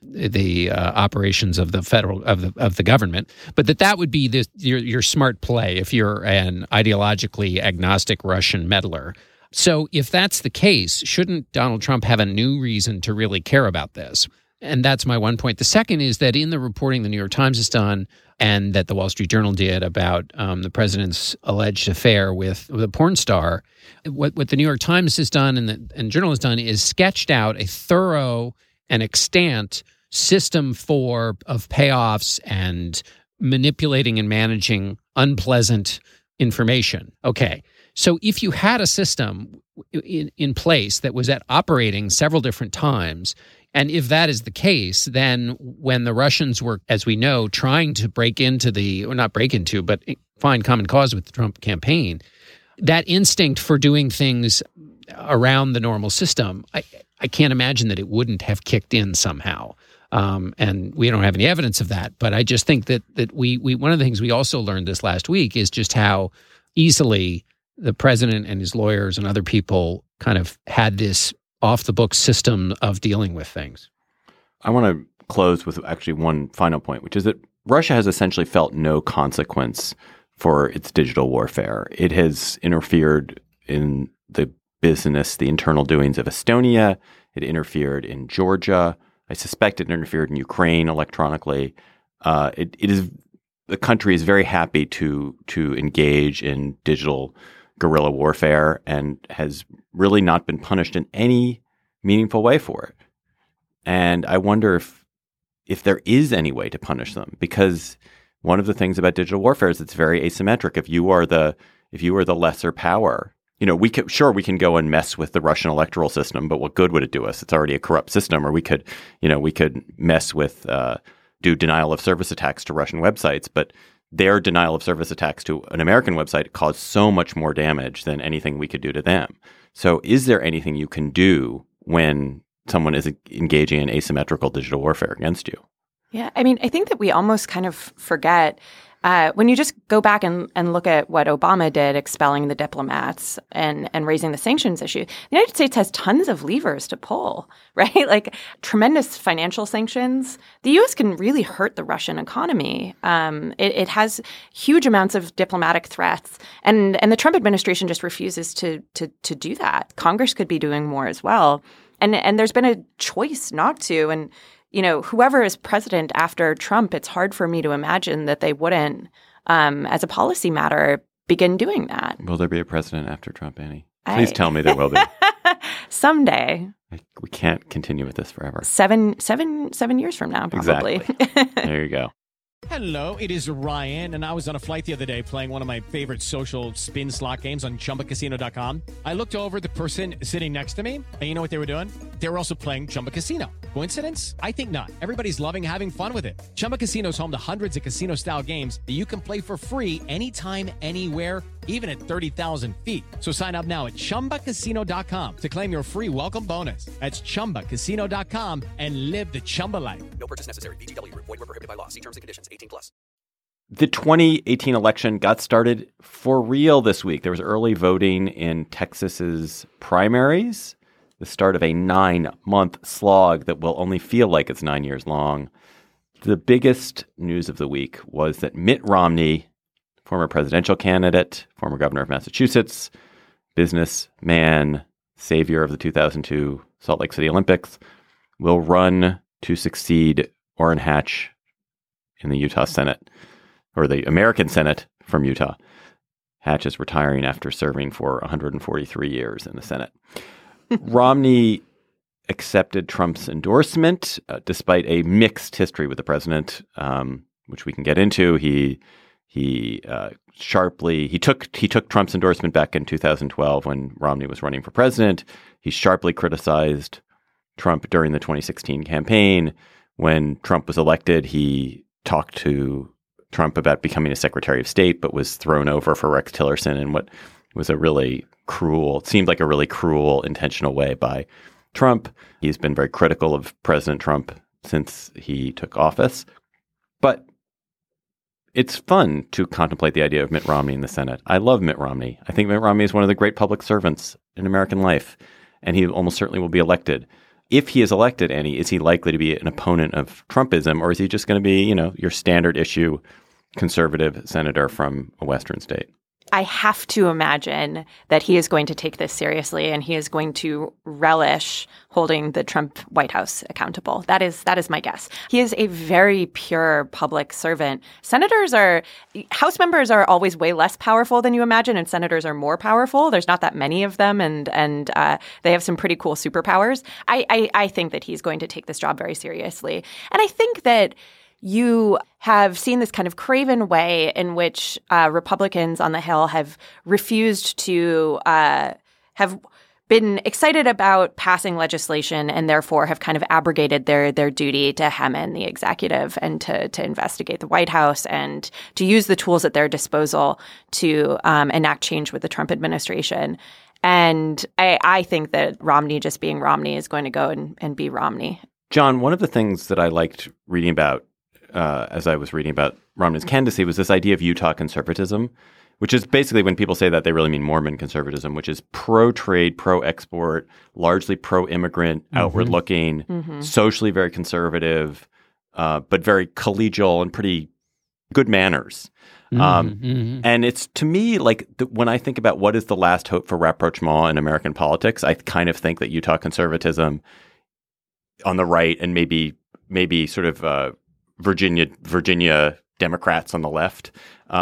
the uh, operations of the federal of the of the government, but that that would be the, your your smart play if you're an ideologically agnostic Russian meddler. So if that's the case, shouldn't Donald Trump have a new reason to really care about this? And that's my one point. The second is that in the reporting the New York Times has done and that the Wall Street Journal did about um, the president's alleged affair with, with a porn star, what, what the New York Times has done and the and Journal has done is sketched out a thorough and extant system for of payoffs and manipulating and managing unpleasant information. Okay. So if you had a system in, in place that was at operating several different times, and if that is the case, then when the Russians were, as we know, trying to break into the, or not break into, but find common cause with the Trump campaign, that instinct for doing things around the normal system, I, I can't imagine that it wouldn't have kicked in somehow. Um, and we don't have any evidence of that. But I just think that that we we one of the things we also learned this last week is just how easily the president and his lawyers and other people kind of had this off-the-books system of dealing with things. I want to close with actually one final point, which is that Russia has essentially felt no consequence for its digital warfare. It has interfered in the business, the internal doings of Estonia. It interfered in Georgia. I suspect it interfered in Ukraine electronically. Uh, it, it is the country is very happy to to engage in digital guerrilla warfare and has really not been punished in any meaningful way for it. And I wonder if if there is any way to punish them, because one of the things about digital warfare is it's very asymmetric. If you are the if you are the lesser power, you know, we could sure we can go and mess with the Russian electoral system, but what good would it do us? It's already a corrupt system. Or we could, you know, we could mess with uh, do denial of service attacks to Russian websites, but their denial of service attacks to an American website caused so much more damage than anything we could do to them. So, is there anything you can do when someone is engaging in asymmetrical digital warfare against you? Yeah, I mean, I think that we almost kind of forget uh, when you just go back and, and look at what Obama did, expelling the diplomats and, and raising the sanctions issue. The United States has tons of levers to pull, right? Like tremendous financial sanctions. The U S can really hurt the Russian economy. Um, it, it has huge amounts of diplomatic threats, and and the Trump administration just refuses to to to do that. Congress could be doing more as well. And and there's been a choice not to. And, you know, whoever is president after Trump, it's hard for me to imagine that they wouldn't, um, as a policy matter, begin doing that. Will there be a president after Trump, Annie? Please I... tell me there will be. Someday. I, we can't continue with this forever. Seven, seven, seven years from now, probably. Exactly. There you go. Hello, it is Ryan, and I was on a flight the other day playing one of my favorite social spin slot games on Chumba Casino dot com. I looked over at the person sitting next to me, and you know what they were doing? They were also playing Chumba Casino. Coincidence? I think not. Everybody's loving having fun with it. Chumba Casino is home to hundreds of casino-style games that you can play for free anytime, anywhere, even at thirty thousand feet. So sign up now at Chumba Casino dot com to claim your free welcome bonus. That's Chumba Casino dot com and live the Chumba life. No purchase necessary. V G W. Void where prohibited by law. See terms and conditions. eighteen plus. The twenty eighteen election got started for real this week. There was early voting in Texas's primaries, the start of a nine-month slog that will only feel like it's nine years long. The biggest news of the week was that Mitt Romney, former presidential candidate, former governor of Massachusetts, businessman, savior of the two thousand two Salt Lake City Olympics, will run to succeed Orrin Hatch in the Utah Senate, or the American Senate from Utah. Hatch is retiring after serving for one hundred forty-three years in the Senate. Romney accepted Trump's endorsement, uh, despite a mixed history with the president, um, which we can get into. He he uh, sharply he took he took Trump's endorsement back in two thousand twelve when Romney was running for president. He sharply criticized Trump during the twenty sixteen campaign. When Trump was elected, he talked to Trump about becoming a Secretary of State, but was thrown over for Rex Tillerson in what was a really cruel, it seemed like a really cruel, intentional way by Trump. He's been very critical of President Trump since he took office. But it's fun to contemplate the idea of Mitt Romney in the Senate. I love Mitt Romney. I think Mitt Romney is one of the great public servants in American life, and he almost certainly will be elected. If he is elected, Annie, is he likely to be an opponent of Trumpism, or is he just going to be, you know, your standard issue conservative senator from a Western state? I have to imagine that he is going to take this seriously, and he is going to relish holding the Trump White House accountable. That is that is my guess. He is a very pure public servant. Senators are House members are always way less powerful than you imagine, and senators are more powerful. There's not that many of them, and and uh, they have some pretty cool superpowers. I, I I think that he's going to take this job very seriously, and I think that you have seen this kind of craven way in which uh, Republicans on the Hill have refused to uh, have been excited about passing legislation and therefore have kind of abrogated their their duty to hem in the executive and to to investigate the White House and to use the tools at their disposal to um, enact change with the Trump administration. And I, I think that Romney, just being Romney, is going to go and, and be Romney. John, one of the things that I liked reading about Uh, as I was reading about Romney's candidacy was this idea of Utah conservatism, which is basically, when people say that, they really mean Mormon conservatism, which is pro-trade, pro-export, largely pro-immigrant, mm-hmm. outward-looking, mm-hmm. socially very conservative, uh, but very collegial and pretty good manners. Mm-hmm. Um, mm-hmm. And it's, to me, like the, when I think about what is the last hope for rapprochement in American politics, I kind of think that Utah conservatism on the right and maybe maybe sort of uh, Virginia Virginia Democrats on the left, um,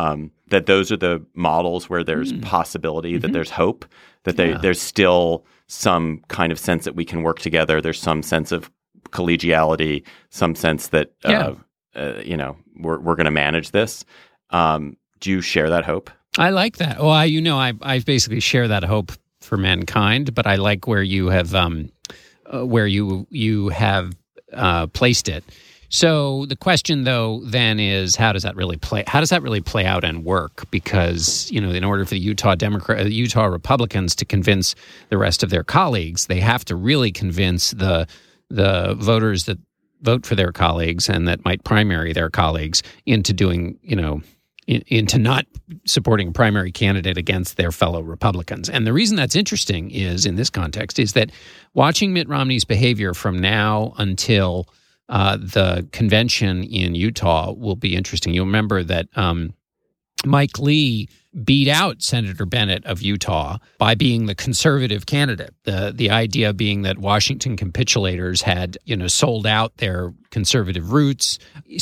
that those are the models where there's Mm. possibility, Mm-hmm. that there's hope, that they, Yeah. there's still some kind of sense that we can work together. There's some sense of collegiality, some sense that, Yeah. uh, uh, you know, we're, we're going to manage this. Um, do you share that hope? I like that. Well, I, you know, I, I basically share that hope for mankind, but I like where you have, um, uh, where you, you have uh, placed it. So the question, though, then is how does that really play? How does that really play out and work? Because you know, in order for the Utah Democrat, Utah Republicans to convince the rest of their colleagues, they have to really convince the the voters that vote for their colleagues and that might primary their colleagues into doing, you know, in, into not supporting a primary candidate against their fellow Republicans. And the reason that's interesting is in this context is that watching Mitt Romney's behavior from now until Uh, the convention in Utah will be interesting. You'll remember that um, Mike Lee beat out Senator Bennett of Utah by being the conservative candidate. The the idea being that Washington capitulators had, you know, sold out their conservative roots.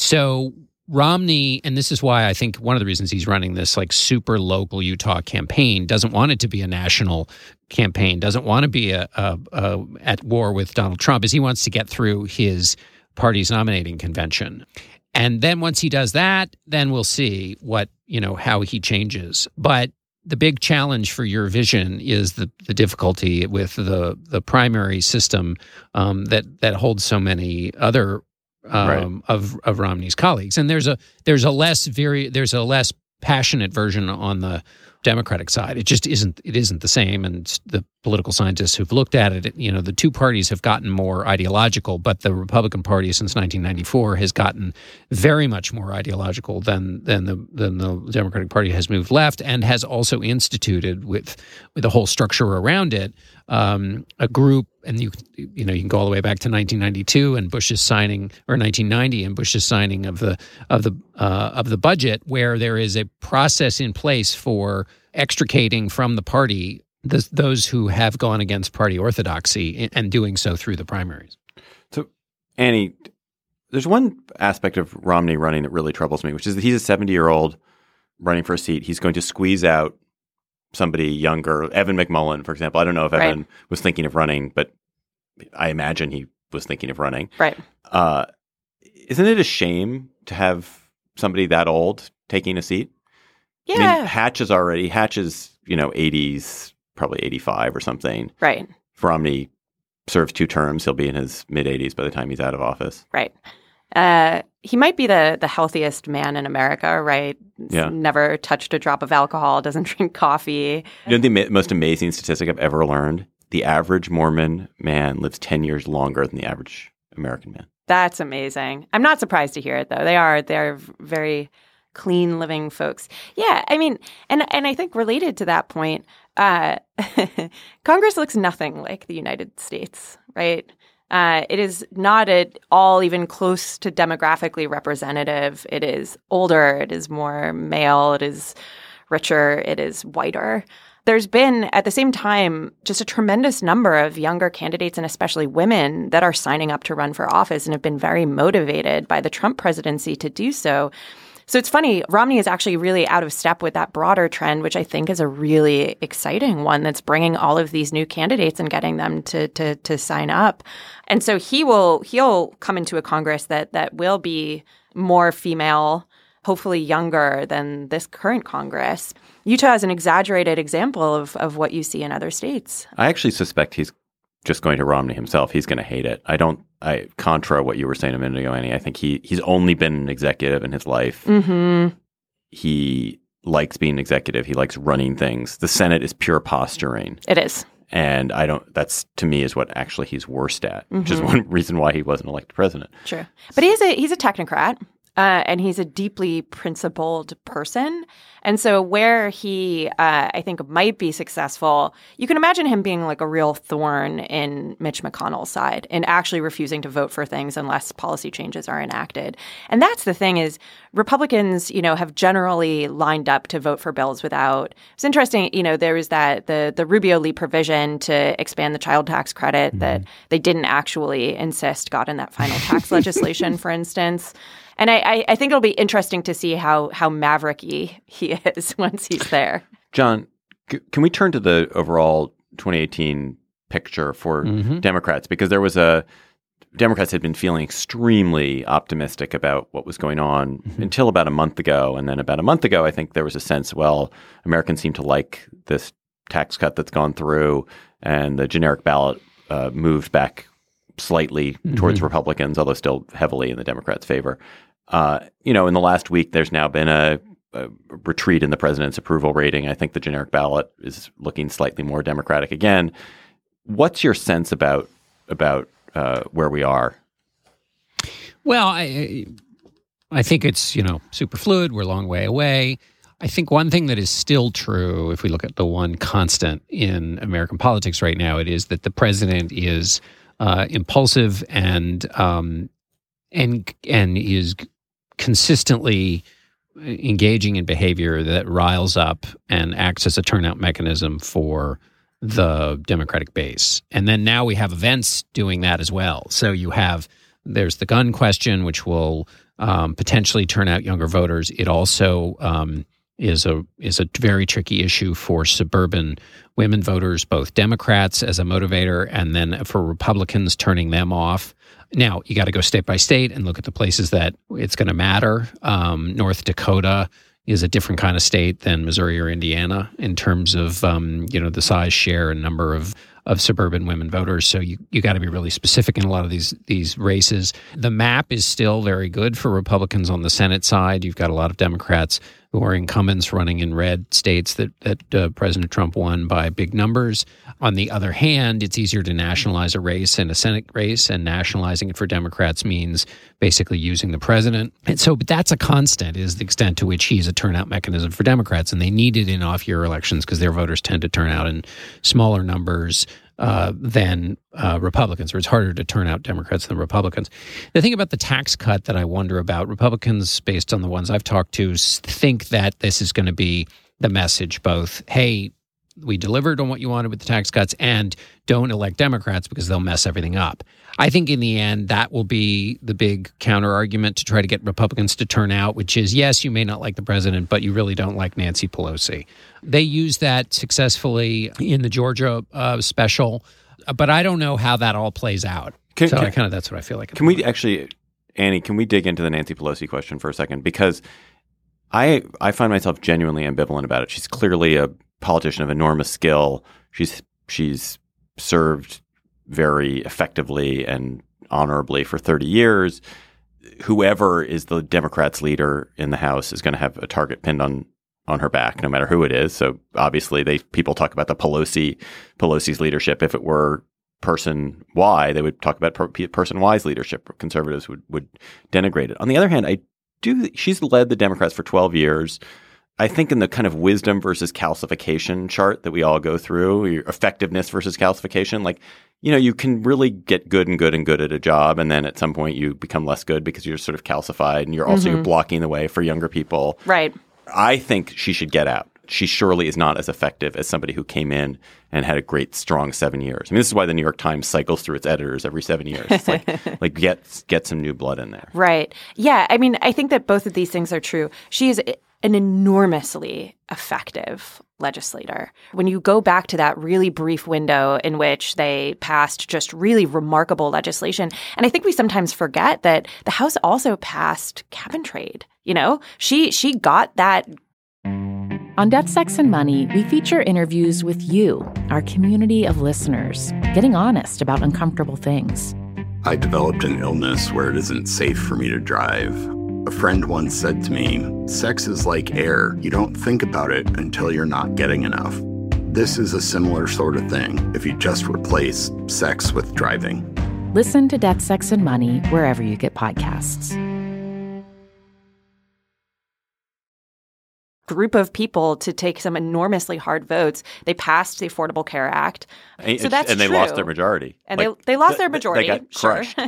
So Romney, and this is why I think one of the reasons he's running this like super local Utah campaign, doesn't want it to be a national campaign, doesn't want to be a, a, a at war with Donald Trump, is he wants to get through his party's nominating convention. And then once he does that, then we'll see what, you know, how he changes. But the big challenge for your vision is the, the difficulty with the the primary system um, that that holds so many other um, Right. of of Romney's colleagues. And there's a there's a less very there's a less passionate version on the Democratic side. It just isn't it isn't the same. And the political scientists who've looked at it, you know, the two parties have gotten more ideological, but the Republican Party since nineteen ninety-four has gotten very much more ideological than than the than the Democratic Party has moved left, and has also instituted with with a whole structure around it um, a group. And you you know you can go all the way back to nineteen ninety-two and Bush's signing, or nineteen ninety and Bush's signing of the of the uh, of the budget, where there is a process in place for extricating from the party the, those who have gone against party orthodoxy, and doing so through the primaries. So, Annie, there's one aspect of Romney running that really troubles me, which is that he's a seventy-year-old running for a seat. He's going to squeeze out somebody younger, Evan McMullin, for example. I don't know if Right. Evan was thinking of running, but I imagine he was thinking of running. Right. Uh, isn't it a shame to have somebody that old taking a seat? Yeah. I mean, Hatch is already, Hatch is, you know, eighties, probably eighty-five or something. Right. If Romney serves two terms, he'll be in his mid-eighties by the time he's out of office. Right. Uh, he might be the the healthiest man in America, right? Yeah. Never touched a drop of alcohol, doesn't drink coffee. You know the ma- most amazing statistic I've ever learned? The average Mormon man lives ten years longer than the average American man. That's amazing. I'm not surprised to hear it, though. They are they're very clean living folks. Yeah, I mean, and and I think related to that point, uh, Congress looks nothing like the United States, right? Uh, it is not at all even close to demographically representative. It is older. It is more male. It is richer. It is whiter. There's been, at the same time, just a tremendous number of younger candidates, and especially women, that are signing up to run for office and have been very motivated by the Trump presidency to do so. So it's funny, Romney is actually really out of step with that broader trend, which I think is a really exciting one that's bringing all of these new candidates and getting them to to to sign up. And so he will he'll come into a Congress that that will be more female, hopefully younger than this current Congress. Utah is an exaggerated example of of what you see in other states. I actually suspect he's just going to Romney himself. He's going to hate it. I don't, I, contra what you were saying a minute ago, Annie, I think he he's only been an executive in his life. Mm-hmm. He likes being an executive. He likes running things. The Senate is pure posturing. It is. And I don't, that's to me is what actually he's worst at, Mm-hmm. which is one reason why he wasn't elected president. Sure. But he's a he's a technocrat. Uh, and he's a deeply principled person. And so where he, uh, I think, might be successful, you can imagine him being like a real thorn in Mitch McConnell's side and actually refusing to vote for things unless policy changes are enacted. And that's the thing is Republicans, you know, have generally lined up to vote for bills without. It's interesting, you know, there was that the the Rubio Lee provision to expand the child tax credit mm-hmm. that they didn't actually insist got in that final tax legislation, for instance. And I, I, I think it'll be interesting to see how how mavericky he is once he's there. John, c- can we turn to the overall twenty eighteen picture for mm-hmm. Democrats? Because there was a Democrats had been feeling extremely optimistic about what was going on mm-hmm. until about a month ago. And then about a month ago, I think there was a sense, well, Americans seem to like this tax cut that's gone through, and the generic ballot uh, moved back slightly mm-hmm. towards Republicans, although still heavily in the Democrats' favor. Uh, you know, in the last week, there's now been a, a retreat in the president's approval rating. I think the generic ballot is looking slightly more Democratic again. What's your sense about about uh, where we are? Well, I I think it's, you know, super fluid. We're a long way away. I think one thing that is still true, if we look at the one constant in American politics right now, it is that the president is uh, impulsive and um, and and is consistently engaging in behavior that riles up and acts as a turnout mechanism for the Democratic base. And then now we have events doing that as well. So you have, there's the gun question, which will um, potentially turn out younger voters. It also um, is a is a very tricky issue for suburban women voters, both Democrats as a motivator, and then for Republicans turning them off. Now, you got to go state by state and look at the places that it's going to matter. Um, North Dakota is a different kind of state than Missouri or Indiana in terms of, um, you know, the size, share, and number of, of suburban women voters. So you, you got to be really specific in a lot of these these races. The map is still very good for Republicans on the Senate side. You've got a lot of Democrats who are incumbents running in red states that, that uh, President Trump won by big numbers. On the other hand, it's easier to nationalize a race and a Senate race, and nationalizing it for Democrats means basically using the president. And so but that's a constant, is the extent to which he's a turnout mechanism for Democrats. And they need it in off-year elections because their voters tend to turn out in smaller numbers uh, than uh, Republicans, or it's harder to turn out Democrats than Republicans. The thing about the tax cut that I wonder about, Republicans, based on the ones I've talked to, think that this is going to be the message, both, hey, we delivered on what you wanted with the tax cuts, and don't elect Democrats because they'll mess everything up. I think in the end, that will be the big counter argument to try to get Republicans to turn out, which is, yes, you may not like the president, but you really don't like Nancy Pelosi. They used that successfully in the Georgia uh, special, but I don't know how that all plays out. Can, so can, I kind of that's what I feel like. Can we actually, Annie, can we dig into the Nancy Pelosi question for a second? Because I I find myself genuinely ambivalent about it. She's clearly a politician of enormous skill. She's she's served very effectively and honorably for thirty years. Whoever is the Democrats' leader in the House is going to have a target pinned on on her back, no matter who it is. So obviously, they people talk about the Pelosi Pelosi's leadership. If it were person Y, they would talk about per, person Y's leadership. Conservatives would would denigrate it. On the other hand, I do. She's led the Democrats for twelve years. I think in the kind of wisdom versus calcification chart that we all go through, your effectiveness versus calcification, like, you know, you can really get good and good and good at a job. And then at some point you become less good because you're sort of calcified, and you're also mm-hmm. you're blocking the way for younger people. Right. I think she should get out. She surely is not as effective as somebody who came in and had a great, strong seven years. I mean, this is why the New York Times cycles through its editors every seven years. It's like, like get, get some new blood in there. Right. Yeah. I mean, I think that both of these things are true. She is an enormously effective legislator. When you go back to that really brief window in which they passed just really remarkable legislation, and I think we sometimes forget that the House also passed cap and trade. You know, she she got that. On Death, Sex, and Money, we feature interviews with you, our community of listeners, getting honest about uncomfortable things. I developed an illness where it isn't safe for me to drive. A friend once said to me, sex is like air. You don't think about it until you're not getting enough. This is a similar sort of thing if you just replace sex with driving. Listen to Death, Sex, and Money wherever you get podcasts. Group of people to take some enormously hard votes. They passed the Affordable Care Act. And, so that's and they true. lost their majority. And like, they they lost th- their majority. They got crushed. Sure.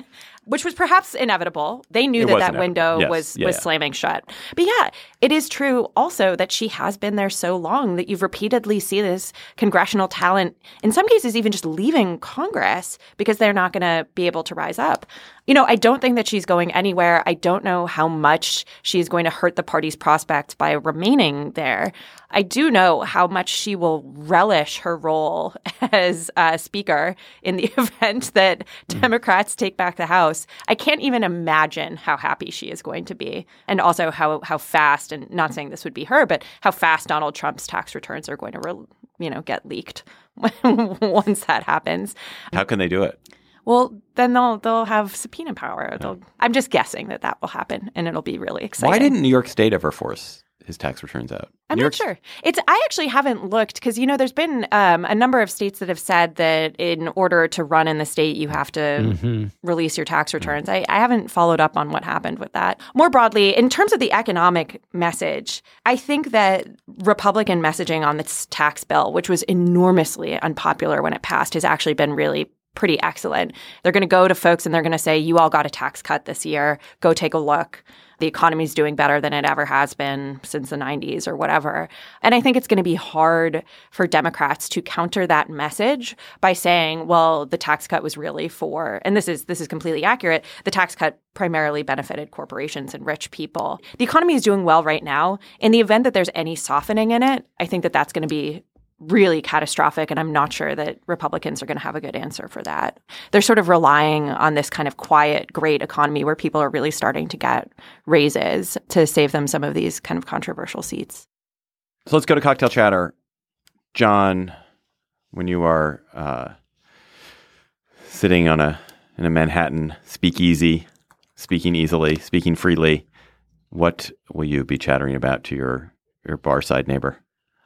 which was perhaps inevitable. They knew It that was that inevitable. window Yes. was, Yeah, was yeah. slamming shut. But yeah, it is true also that she has been there so long that you've repeatedly seen this congressional talent, in some cases even just leaving Congress because they're not going to be able to rise up. You know, I don't think that she's going anywhere. I don't know how much she's going to hurt the party's prospects by remaining there. I do know how much she will relish her role as uh, Speaker in the event that Democrats take back the House. I can't even imagine how happy she is going to be, and also how how fast, and not saying this would be her, but how fast Donald Trump's tax returns are going to, re- you know, get leaked once that happens. How can they do it? Well, then they'll they'll have subpoena power. They'll, I'm just guessing that that will happen, and it'll be really exciting. Why didn't New York State ever force his tax returns out? I'm New not York- sure. It's I actually haven't looked because, you know, there's been um, a number of states that have said that in order to run in the state, you have to Mm-hmm. release your tax returns. I, I haven't followed up on what happened with that. More broadly, in terms of the economic message, I think that Republican messaging on this tax bill, which was enormously unpopular when it passed, has actually been really pretty excellent. They're going to go to folks and they're going to say, you all got a tax cut this year. Go take a look. The economy's doing better than it ever has been since the nineties or whatever. And I think it's going to be hard for Democrats to counter that message by saying, well, the tax cut was really for, and this is this is completely accurate, the tax cut primarily benefited corporations and rich people. The economy is doing well right now. In the event that there's any softening in it, I think that that's going to be really catastrophic, and I'm not sure that Republicans are going to have a good answer for that. They're sort of relying on this kind of quiet, great economy where people are really starting to get raises to save them some of these kind of controversial seats. So let's go to cocktail chatter. John, when you are uh, sitting on a in a Manhattan speakeasy, speaking easily, speaking freely, what will you be chattering about to your your bar side neighbor?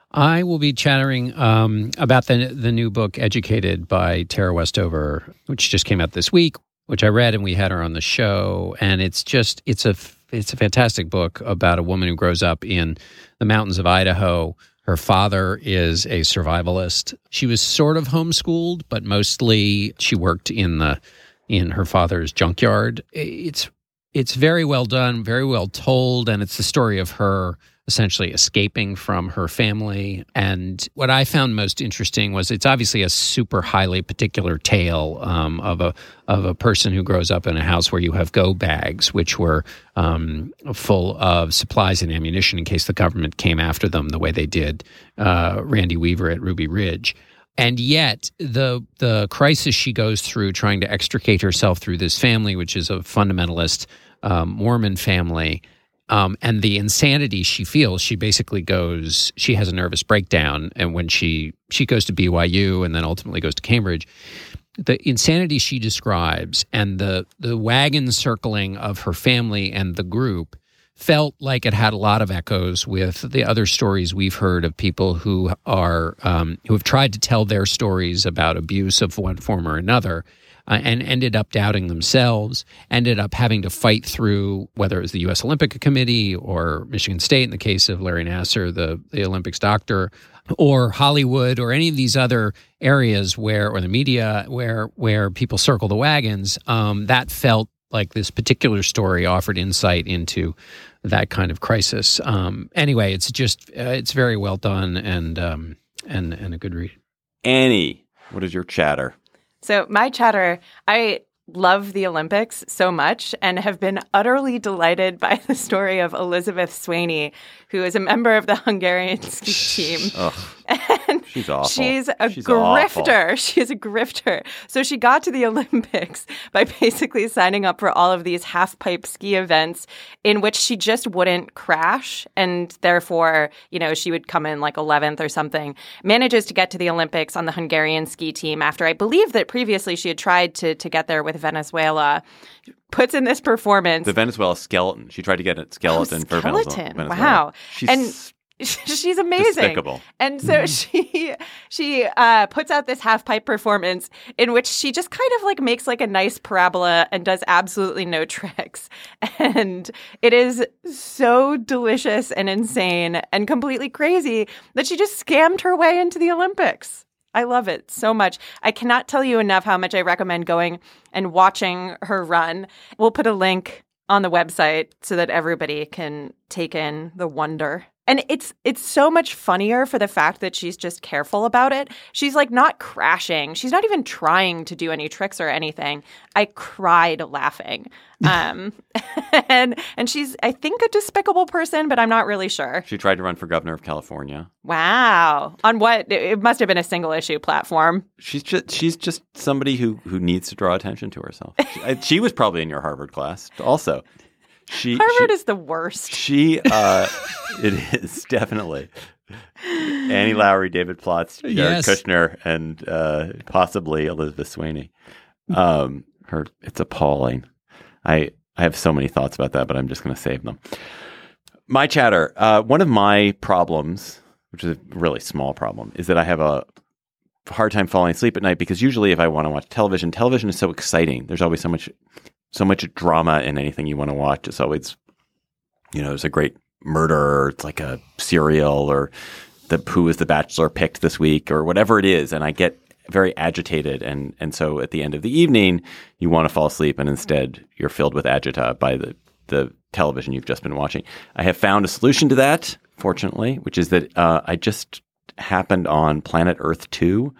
I will be chattering um, about the the new book, Educated, by Tara Westover, which just came out this week, which I read and we had her on the show. And it's just, it's a, it's a fantastic book about a woman who grows up in the mountains of Idaho. Her father is a survivalist. She was sort of homeschooled, but mostly she worked in the in her father's junkyard. It's it's very well done, very well told, and it's the story of her essentially escaping from her family. And what I found most interesting was it's obviously a super highly particular tale um, of a of a person who grows up in a house where you have go bags, which were um, full of supplies and ammunition in case the government came after them the way they did uh, Randy Weaver at Ruby Ridge. And yet the the crisis she goes through trying to extricate herself through this family, which is a fundamentalist um, Mormon family, Um, and the insanity she feels, she basically goes, she has a nervous breakdown. And when she, she goes to B Y U and then ultimately goes to Cambridge, the insanity she describes and the, the wagon circling of her family and the group felt like it had a lot of echoes with the other stories we've heard of people who are, um, who have tried to tell their stories about abuse of one form or another. Uh, and ended up doubting themselves, ended up having to fight through whether it was the U S Olympic Committee or Michigan State in the case of Larry Nassar, the, the Olympics doctor, or Hollywood or any of these other areas where, or the media, where where people circle the wagons. Um, that felt like this particular story offered insight into that kind of crisis. Um, anyway, it's just, uh, it's very well done and, um, and, and a good read. Annie, what is your chatter? So my chatter, I love the Olympics so much and have been utterly delighted by the story of Elizabeth Swaney, who is a member of the Hungarian ski team. Ugh, and she's awful. She's a She's grifter. awful. She's a grifter. So she got to the Olympics by basically signing up for all of these half-pipe ski events in which she just wouldn't crash. And therefore, you know, she would come in like eleventh or something. Manages to get to the Olympics on the Hungarian ski team after I believe that previously she had tried to, to get there with Venezuela. Puts in this performance. The Venezuela skeleton. She tried to get a skeleton, oh, for skeleton. Venezuela. Wow. She's and she's amazing. Despicable. And so she she uh, puts out this half pipe performance in which she just kind of like makes like a nice parabola and does absolutely no tricks. And it is so delicious and insane and completely crazy that she just scammed her way into the Olympics. I love it so much. I cannot tell you enough how much I recommend going and watching her run. We'll put a link on the website so that everybody can take in the wonder. And it's it's so much funnier for the fact that she's just careful about it. She's like not crashing. She's not even trying to do any tricks or anything. I cried laughing. Um, and and she's, I think, a despicable person, but I'm not really sure. She tried to run for governor of California. Wow. On what? It must have been a single issue platform. She's just she's just somebody who, who needs to draw attention to herself. she, she was probably in your Harvard class also. She, Harvard she, is the worst. She, uh, it is definitely. Annie Lowrey, David Plotz, Jared yes. Kushner, and uh, possibly Elizabeth Sweeney. Um, her, it's appalling. I I have so many thoughts about that, but I'm just going to save them. My chatter. Uh, one of my problems, which is a really small problem, is that I have a hard time falling asleep at night because usually if I want to watch television, television is so exciting. There's always so much. So much drama in anything you want to watch. It's always, you know, there's a great murder, or it's like a serial, or the who is the Bachelor picked this week, or whatever it is. And I get very agitated. And, and so at the end of the evening, you want to fall asleep, and instead you're filled with agita by the, the television you've just been watching. I have found a solution to that, fortunately, which is that uh, I just happened on Planet Earth two.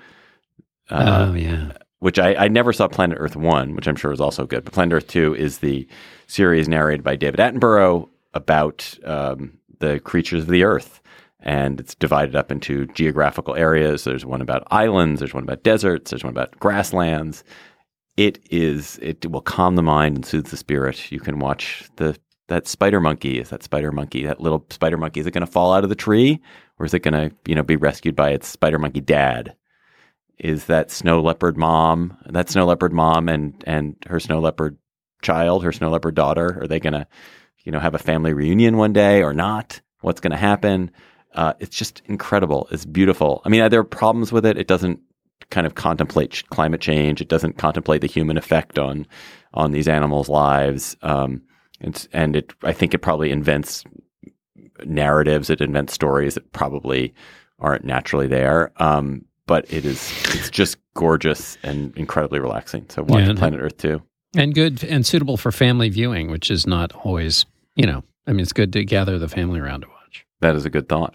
Uh, oh, yeah. Which I, I never saw Planet Earth one, which I'm sure is also good. But Planet Earth two is the series narrated by David Attenborough about um, the creatures of the Earth. And it's divided up into geographical areas. There's one about islands. There's one about deserts. There's one about grasslands. It is. It will calm the mind and soothe the spirit. You can watch the that spider monkey. Is that spider monkey? That little spider monkey. Is it going to fall out of the tree, or is it going to, you know, be rescued by its spider monkey dad? Is that snow leopard mom, that snow leopard mom and, and her snow leopard child, her snow leopard daughter, are they going to, you know, have a family reunion one day or not? What's going to happen? Uh, it's just incredible. It's beautiful. I mean, there are problems with it. It doesn't kind of contemplate climate change. It doesn't contemplate the human effect on, on these animals' lives. Um, and, and it, I think it probably invents narratives. It invents stories that probably aren't naturally there. Um, But it is, it's just gorgeous and incredibly relaxing. So watch yeah, Planet Earth two. And good and suitable for family viewing, which is not always, you know, I mean, it's good to gather the family around to watch. That is a good thought.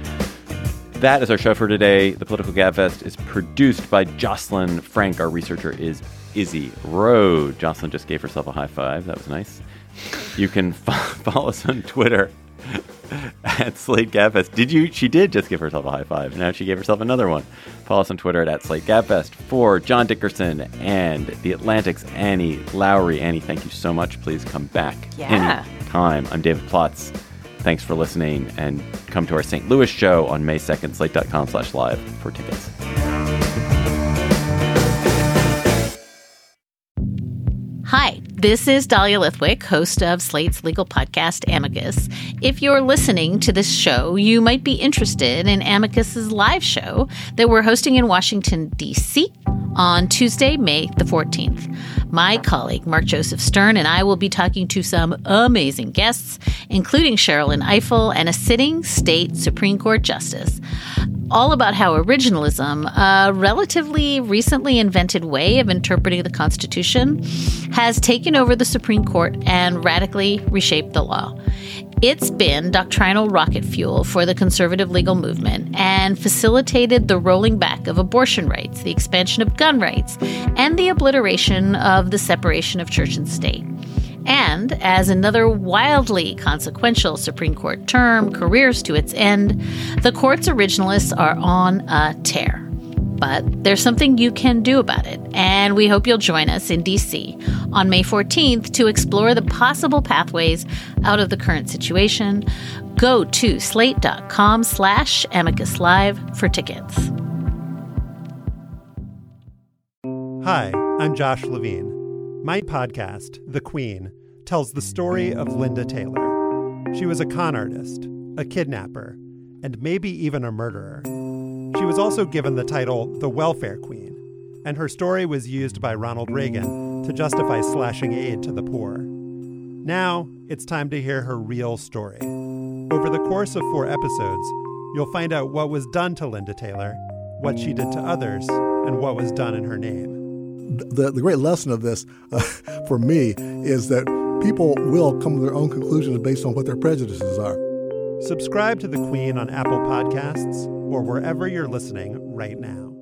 That is our show for today. The Political Gabfest is produced by Jocelyn Frank. Our researcher is Izzy Rode. Jocelyn just gave herself a high five. That was nice. You can f- follow us on Twitter at Slate Gabfest. Did you? She did just give herself a high five. Now she gave herself another one. Follow us on Twitter at, at Slate Gabfest. For John Dickerson and The Atlantic's Annie Lowrey. Annie, thank you so much. Please come back yeah. anytime. I'm David Plotz. Thanks for listening, and come to our Saint Louis show on May second, slate.com slash live for tickets. Hi, this is Dahlia Lithwick, host of Slate's legal podcast, Amicus. If you're listening to this show, you might be interested in Amicus's live show that we're hosting in Washington, D C on Tuesday, May the fourteenth. My colleague, Mark Joseph Stern, and I will be talking to some amazing guests, including Sherrilyn Ifill and a sitting state Supreme Court justice, all about how originalism, a relatively recently invented way of interpreting the Constitution, has taken over the Supreme Court and radically reshaped the law. It's been doctrinal rocket fuel for the conservative legal movement and facilitated the rolling back of abortion rights, the expansion of gun rights, and the obliteration of the separation of church and state. And as another wildly consequential Supreme Court term careers to its end, the court's originalists are on a tear. But there's something you can do about it, and we hope you'll join us in D C on May fourteenth to explore the possible pathways out of the current situation. Go to slate.com slash amicus live for tickets. Hi, I'm Josh Levine. My podcast, The Queen, tells the story of Linda Taylor. She was a con artist, a kidnapper, and maybe even a murderer. She was also given the title the Welfare Queen, and her story was used by Ronald Reagan to justify slashing aid to the poor. Now, it's time to hear her real story. Over the course of four episodes, you'll find out what was done to Linda Taylor, what she did to others, and what was done in her name. The, the great lesson of this uh, for me is that people will come to their own conclusions based on what their prejudices are. Subscribe to The Queen on Apple Podcasts or wherever you're listening right now.